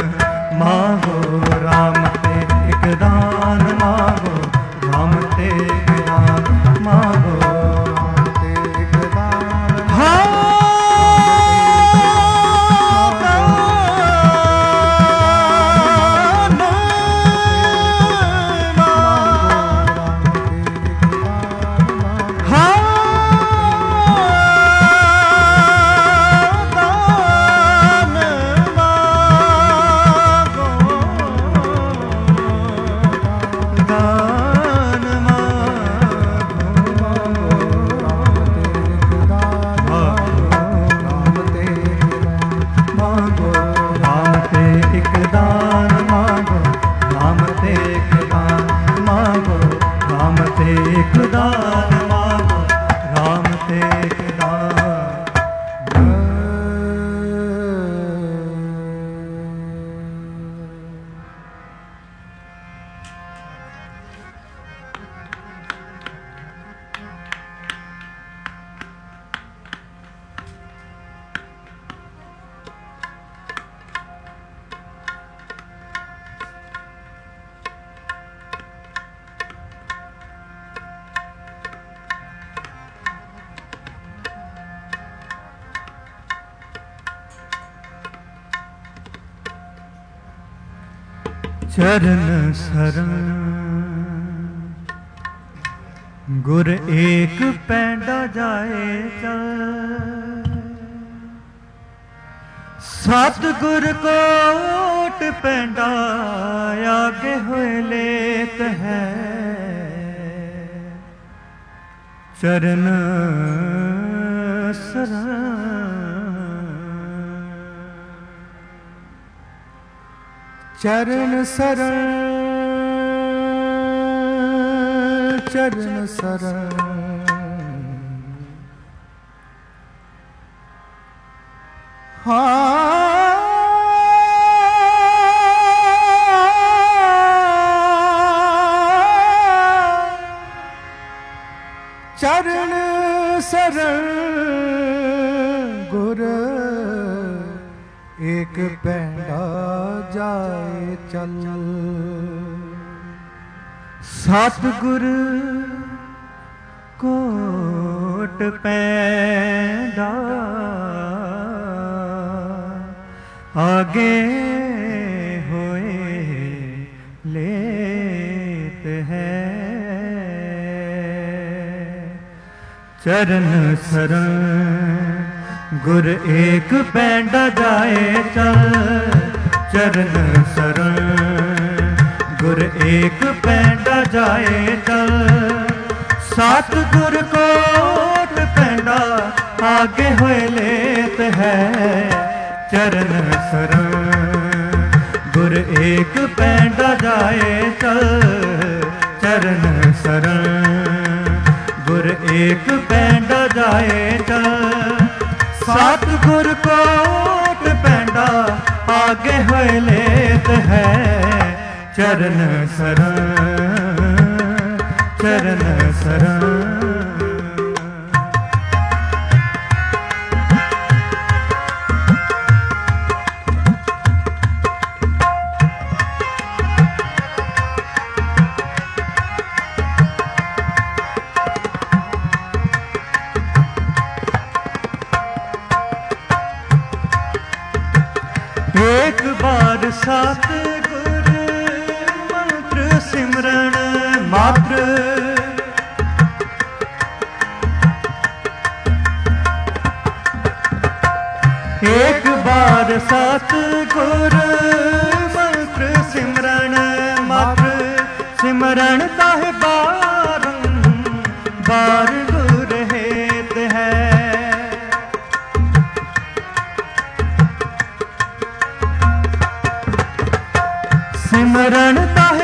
चरण शरण गुर एक पैंडा जाए चल, सतगुर कोट पैंडा आगे होए लेत है, चरण शरण चरण शरण चरण शरण चरण शरण गुर एक पैंडा जाए चल, सतगुर कोट पैंडा आगे होए लेत है, चरण शरण गुर एक पैंडा जाए चल, चरण शरण गुर एक पैंडा जाए चल, सतगुर कोट पैंडा आगे होए लेत है, चरण शरण गुर एक पैंडा जाए चल, चरण शरण गुर एक पैंडा जाए चल, सतगुर कोट पैंडा आगे होए लेत है, चरण शरण चरण शरण। एक बार सतगुर मंत्र सिमरन मात्र, एक बार सतगुर मंत्र सिमरन मात्र, सिमरन ताहि बारंबार गुर हेत है, सिमरन ताहि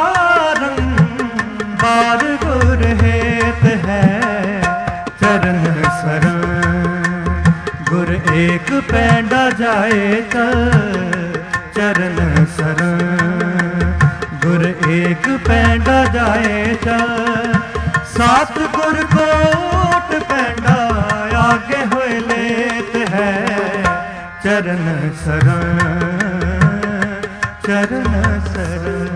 बारंबार गुर हेत है, चरण शरण गुर एक पैंडा जाए चल, चरण शरण गुर एक पैंडा जाए चल, सतगुर कोट पैंडा आगे होए लेत है, चरण शरण चरण शरण।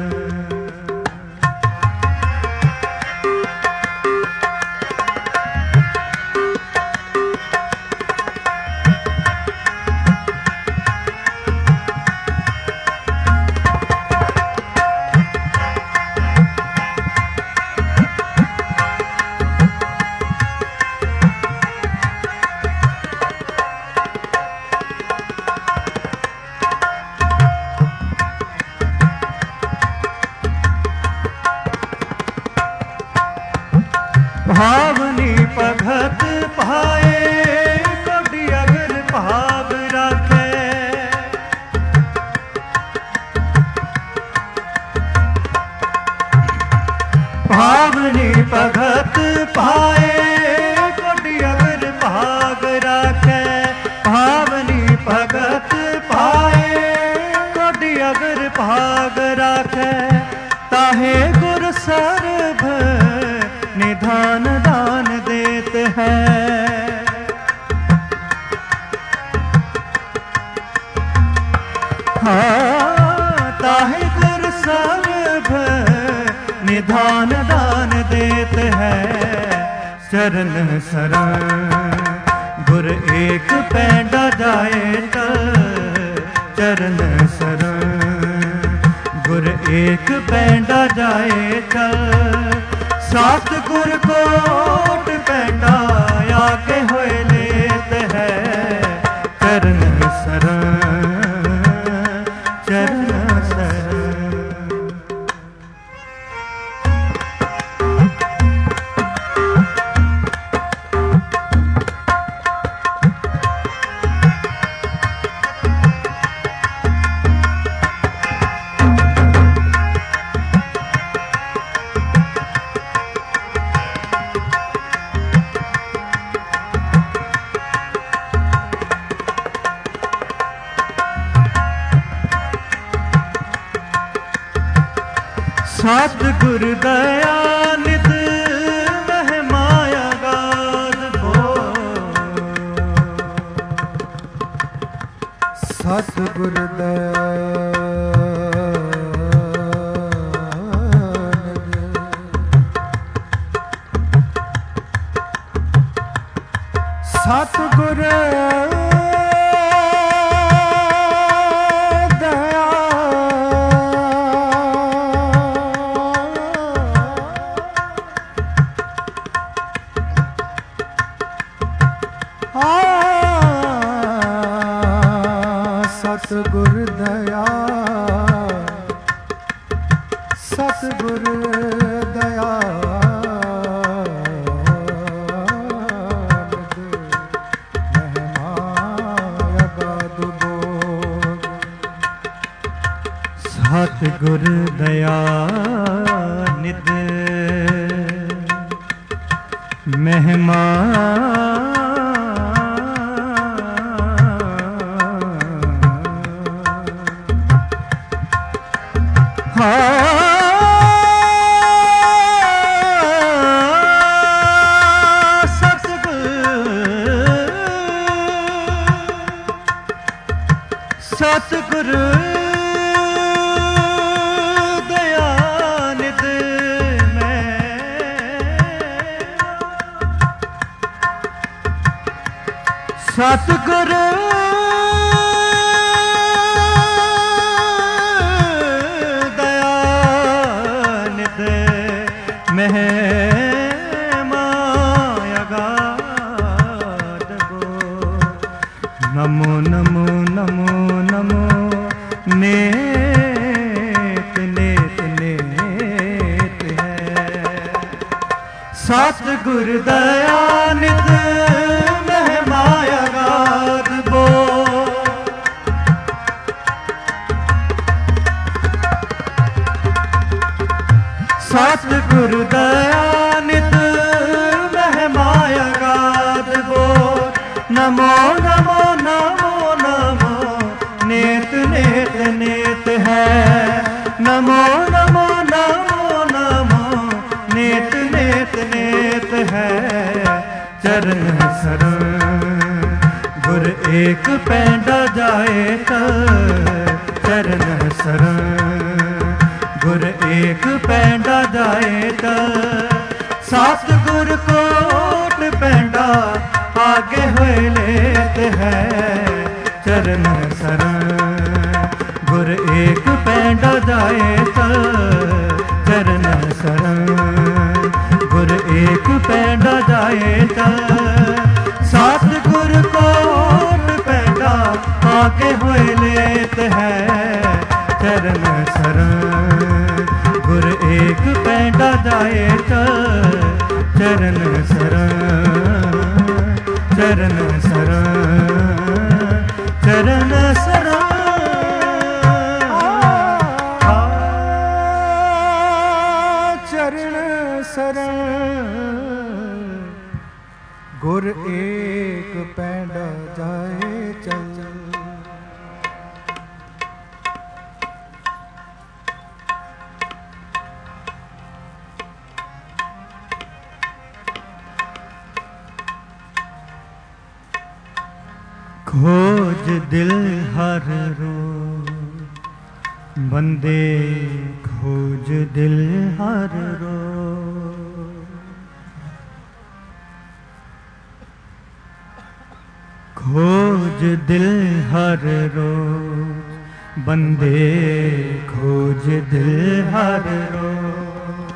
भावनी भगत पाए कभी अगर भाव रखे, भावनी भगत पाए कभी अगर भाव रखे, भावनी भगत पाए कभी अगर भाव रखे, ताहे गुर सर्व निधान दान देत है, ताहि गुर सर्व निधान दान देत है, चरण शरण गुर एक पैंडा जाए चल, चरण शरण गुर गुर एक पैंडा जाए चल, सात गुर कोट पैंडा आके होए लेत है, चरण शरण चरण शरण। सतगुर दया नित महिमाया गाद बो, सतगुर दया सतगुर सतगुर दया सतगुर दया सतगुर दया नित महिमा सतगुर दया नित सतगुर दया नित महिमाया गाद बो। नमो नमो नमो नमो नेत नेत नेत है, सतगुर दया नित महिमाया गाद बो। सतगुर दया नित महिमाया गाद बो। नमो नमो नमो नमो नेत नेत नेत है, नमो नमो नमो नमो नेत नेत नेत है, चरण शरण गुर एक पैंडा जाए चल, चरण शरण गुर एक पैंडा जाए चल, सतगुर कोट पैंडा आगे हुए लेत है, चरण शरण गुर एक पैंडा जाए चल, चरण शरण गुर एक पैंडा जाए चल, सतगुर कोट पैंडा आगे हुए लेत है, चरण शरण गुर एक पैंडा जाए चल, चरण शरण चरण शरण चरण शरण। चरण शरण गुर एक पैंडा जाए चल, खोज दिल हर रोज बंदे, खोज दिल हर रोज, खोज दिल हर रोज बंदे खोज दिल हर रोज,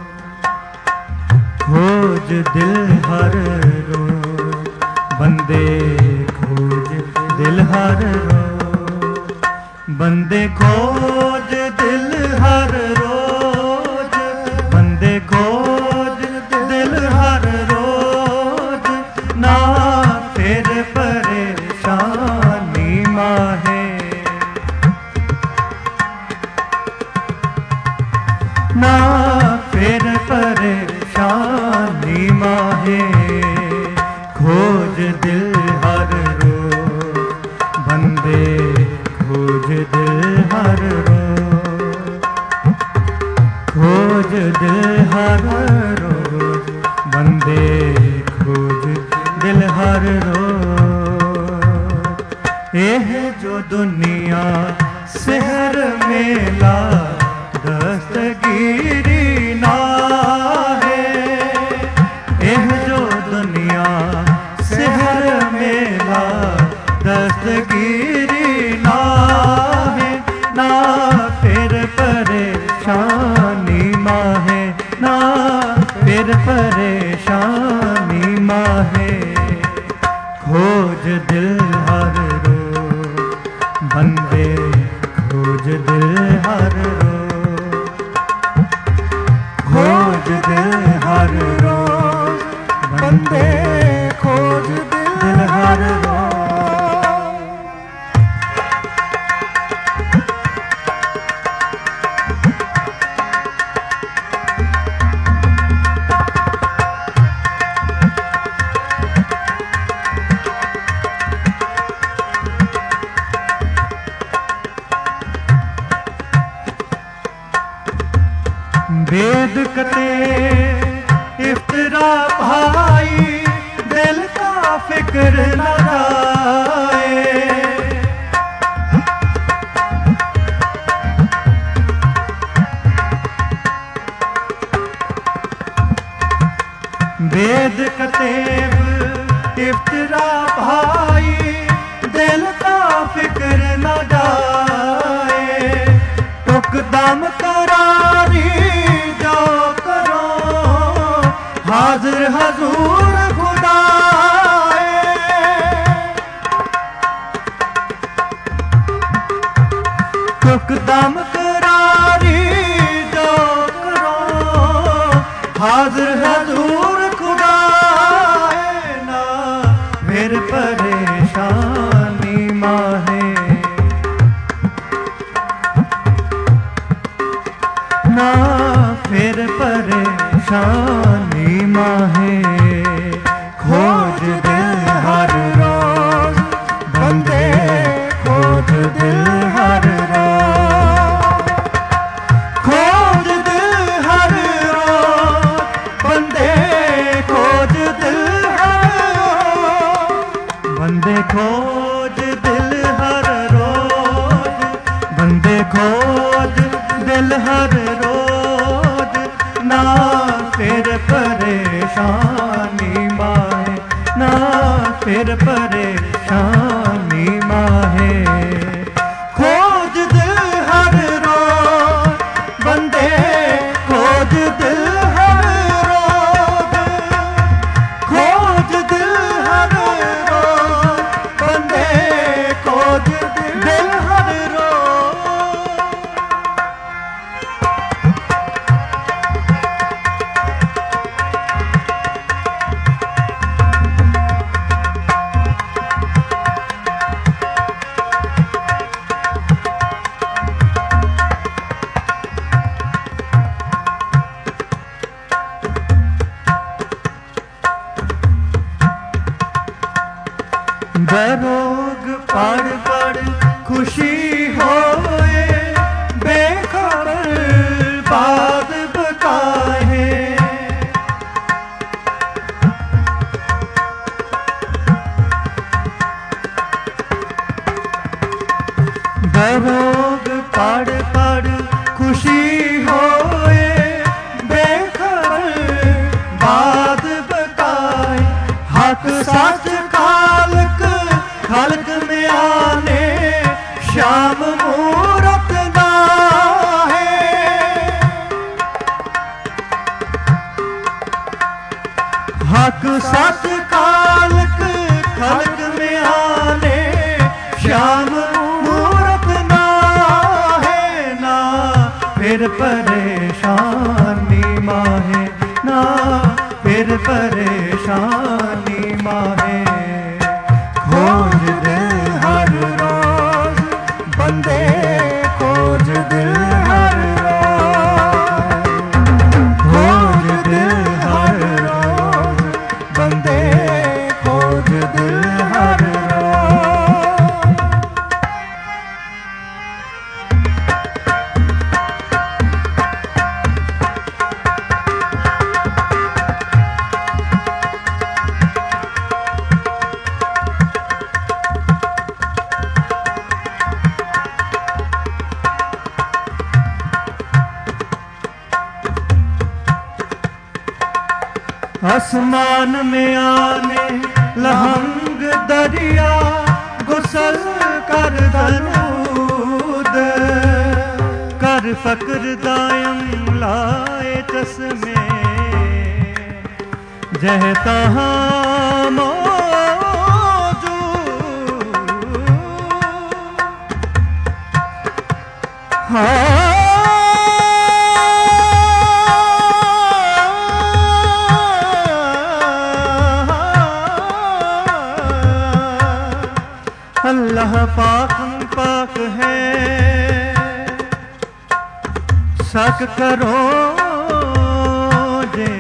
खोज दिल हर रोज, बंदे खोज दिल हर रोज, बंदे खोज दिल हर रोज, बंदे खोज दिल हर रोज, ना फिर परेशानी माहे, ना फिर परेशानी माहे, खोज दिल हर रोज, बंदे खोज दिल हर रोज, खोज दिल हर रोज, बंदे खोज दिल हर रोज। यह जो दुनिया शहर मेला दस्तगीरी ना है, यह जो दुनिया शहर मेला दस्तगीरी ना है, ना फिर परेशानी माहे, ना फिर परेशानी माहे, खोज दिल हर रोज, बंदे खोज दिल हर रोज, खोज दिल हर रोज, बंदे खोज दिल हर रोज। वेद कते इफ्तरा भाई, दिल का फिक्र न जाए, वेद कतेब इफ्तरा भाई, दिल का फिक्र न जाए, टुकदम करारी जो करो, हाजिर हजूर खुदाए, टुकदम करारी जो करो, हाजिर हजूर खुदाए, ना फिर परेशानी माहे, ना फिर परेशानी माहे, खोज दिल हर रोज, बंदे खोज दिल हर रोज, खोज दिल हर रोज, बंदे खोज दिल हर रोज, बंदे खोज दिल हर रोज, बंदे खोज दिल हर रोज, ना फिर परेशानी माहे, ना फिर परेशानी माहे, खोज दिल हर रोज, बंदे खोज दिल हर रोज, खोज दिल हर रोज, बंदे खोज दिल हर रोज। दरोग पढ़ पढ़ खुशी होए, बेखबर बाद बकाहे, दरोग पढ़ पढ़ खुशी होए, बेखबर बाद बकाए, हक सच खालक खालक में आने, श्याम मूरत फिर परेशानी माहे, ना फिर परेशानी माहे। खोज दिल हर रोज बंदे, खोज दिल हर रोज, खोज दिल हर रोज बंदे, खोज दिल हर रोज। आसमान में आने लहंग दरिया, गुसल कर दरूद कर फक्र दायम लाए चश्मे, जह तहाँ मौजूद। हाँ अल्लाह पाक पाक है, शक करो जे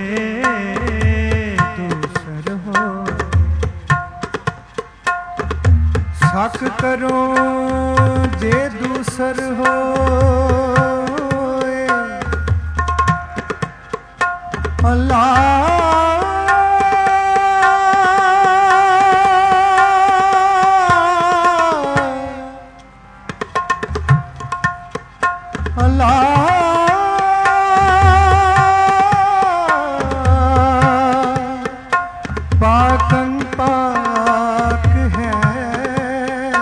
दूसर हो, शक करो जे दूसर हो। अल्लाह पाकं पाक है,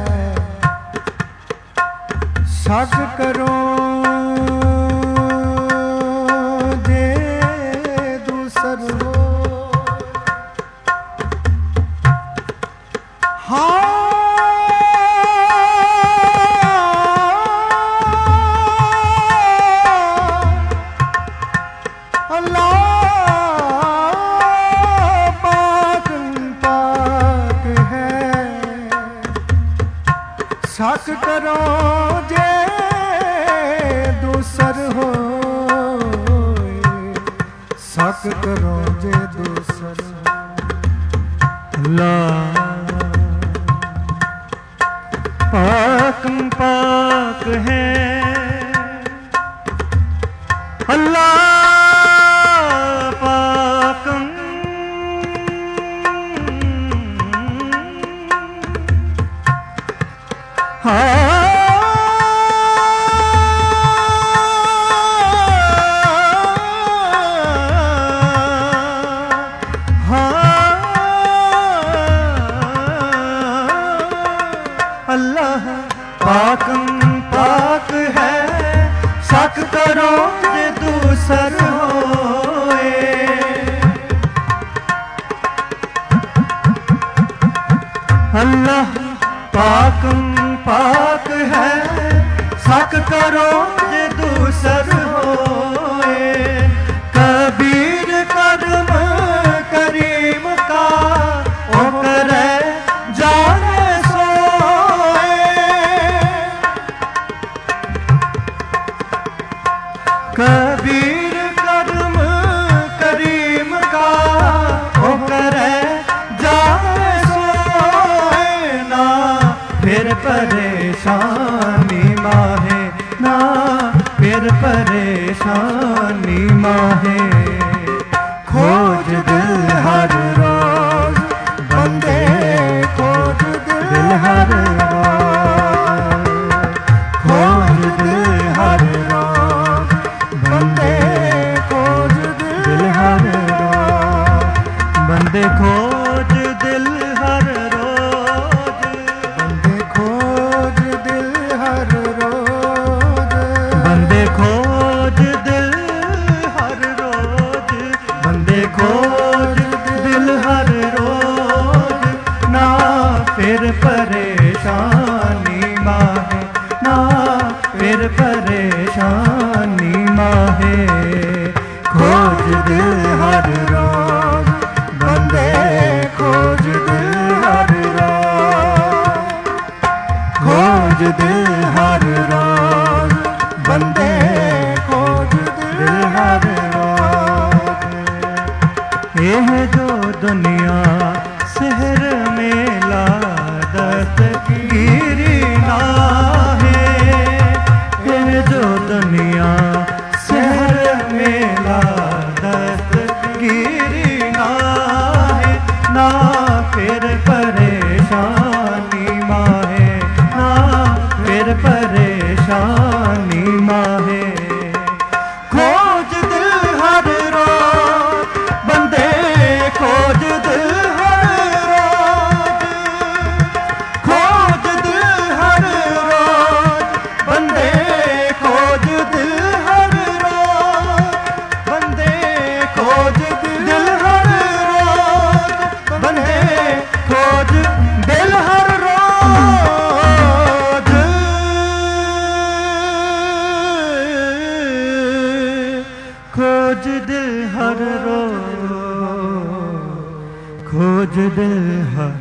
शक करो जे दूसर हो। हाँ शक करो जे दूसर हो, शक करो जे दूसर हो। अल्लाह पाक पाक है, अल्लाह पाक अल्लाह पाकं पाक है, शक करो जे दूसर होए। अल्लाह पाकं पाक है, शक करो जे दूसर होए। कबीर कर्म करीम का ओ करे जाने कबीर कर्म करीम का ओ करे जाए सोए। ना फिर परेशानी माहे, ना फिर परेशानी माहे। खोज दिल हर रोज बंदे, खोज दिल हर रोज, खोज दिल हर रोज बंदे, खोज दिल हर रोज, बंदे खोज दिल हर रोज, बंदे खोज दिल हर रोज, बंदे खोज दिल हर रोज, बंदे खोज दिल हर रोज। ना फिर परेशानी माहे, ना फिर परेशानी दुनिया शहर मेला दस्तगीरी नाहे। ये जो दुनिया शहर मेला दस्तगीरी नाहे। ना फिर परेशानी माहे, ना फिर परेशानी माहे। खोज दिल हर रोज बंदे, खोज दिल हर रोज, खोज दिल हर रोज बंदे, खोज दिल हर रोज बंदे, खोज दिल हर रोज बंदे, खोज दिल हर रोज, खोज दिल हर रोज, खोज दिल हर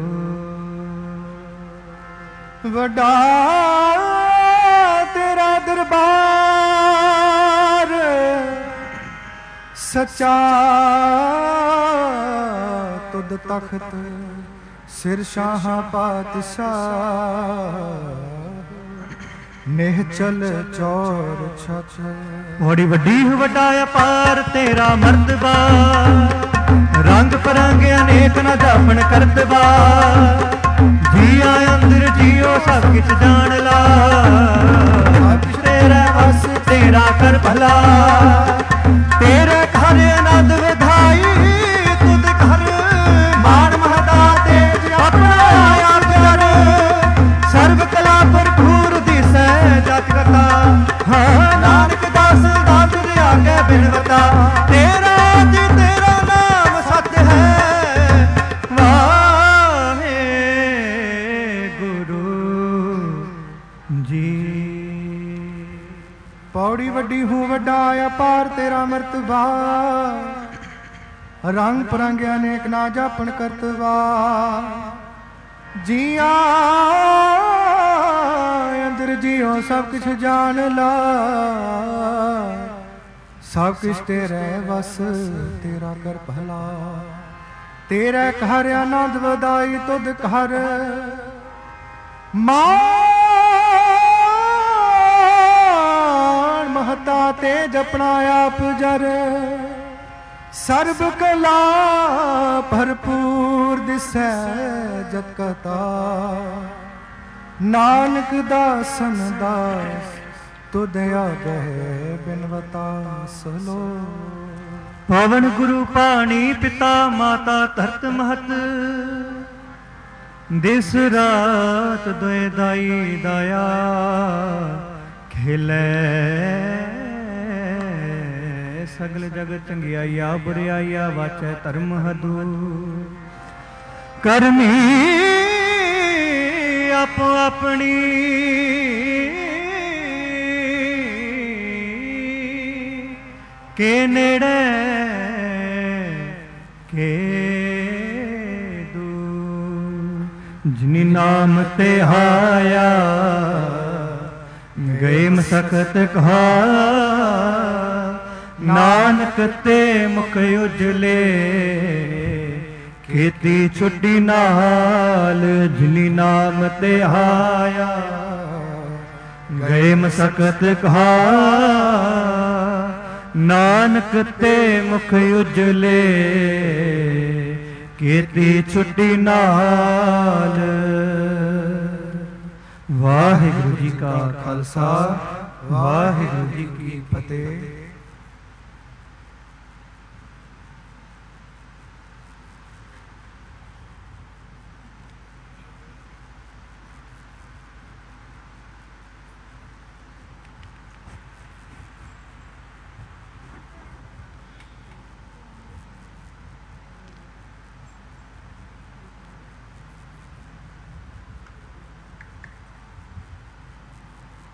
रोज। वड्डा तेरा दरबार सच्चा तुद तख्त सिर शाह पातशाह निहचल चौर छछ। बड़ी वड्डी वड्डा अपार तेरा मर्तबा, रंग परंग अनेक न जापन करतबा। जिया अंदर जियो सब किछ जान ला, तेरा बस तेरा कर भला। तेरे घर आनंद विधाई तुद घर, मान महता तेज अपना आप कर। सर्व कला भरपूर दिसै जत कथा, हाँ नानक दास दात दे आगे बिनवता। तेरा जी तेरा नाम सत्य है, वाहे गुरु जी। पौड़ी वड्डी हूँ वड्डा अपार तेरा मर्तबा, रंग परंग अनेक ना जापन करतबा। जिया अंदर जियो सब कुछ जान ला, सब कुछ तेरे बस तेरा कर भला। तेरे घर आनंद वदाई तुद घर, मान महता तेज अपना आप जर। सर्व कला भरपूर दिसै जत कथा, नानक दासन दास तुद आगे बिनवता सलो। पवन गुरु पानी पिता माता धरत महत, दिस रात दोए दाई दाया। खिलै सगल जग चंगियाइया बुरियाइया, वाचै धर्म हदू। करनी आपो अपनी, के नेड़े के दूर। जिनी नाम ते हाया गए मसकत कहा, नानक ते मुख उजले खेती छुट्टी नाल। जिनी नाम ते हाया गए मसकत कहा, नानक ते मुख उजले खेती छुट्टी नाल। वाहिगुरु जी का खालसा, वाहिगुरु जी की फतेह।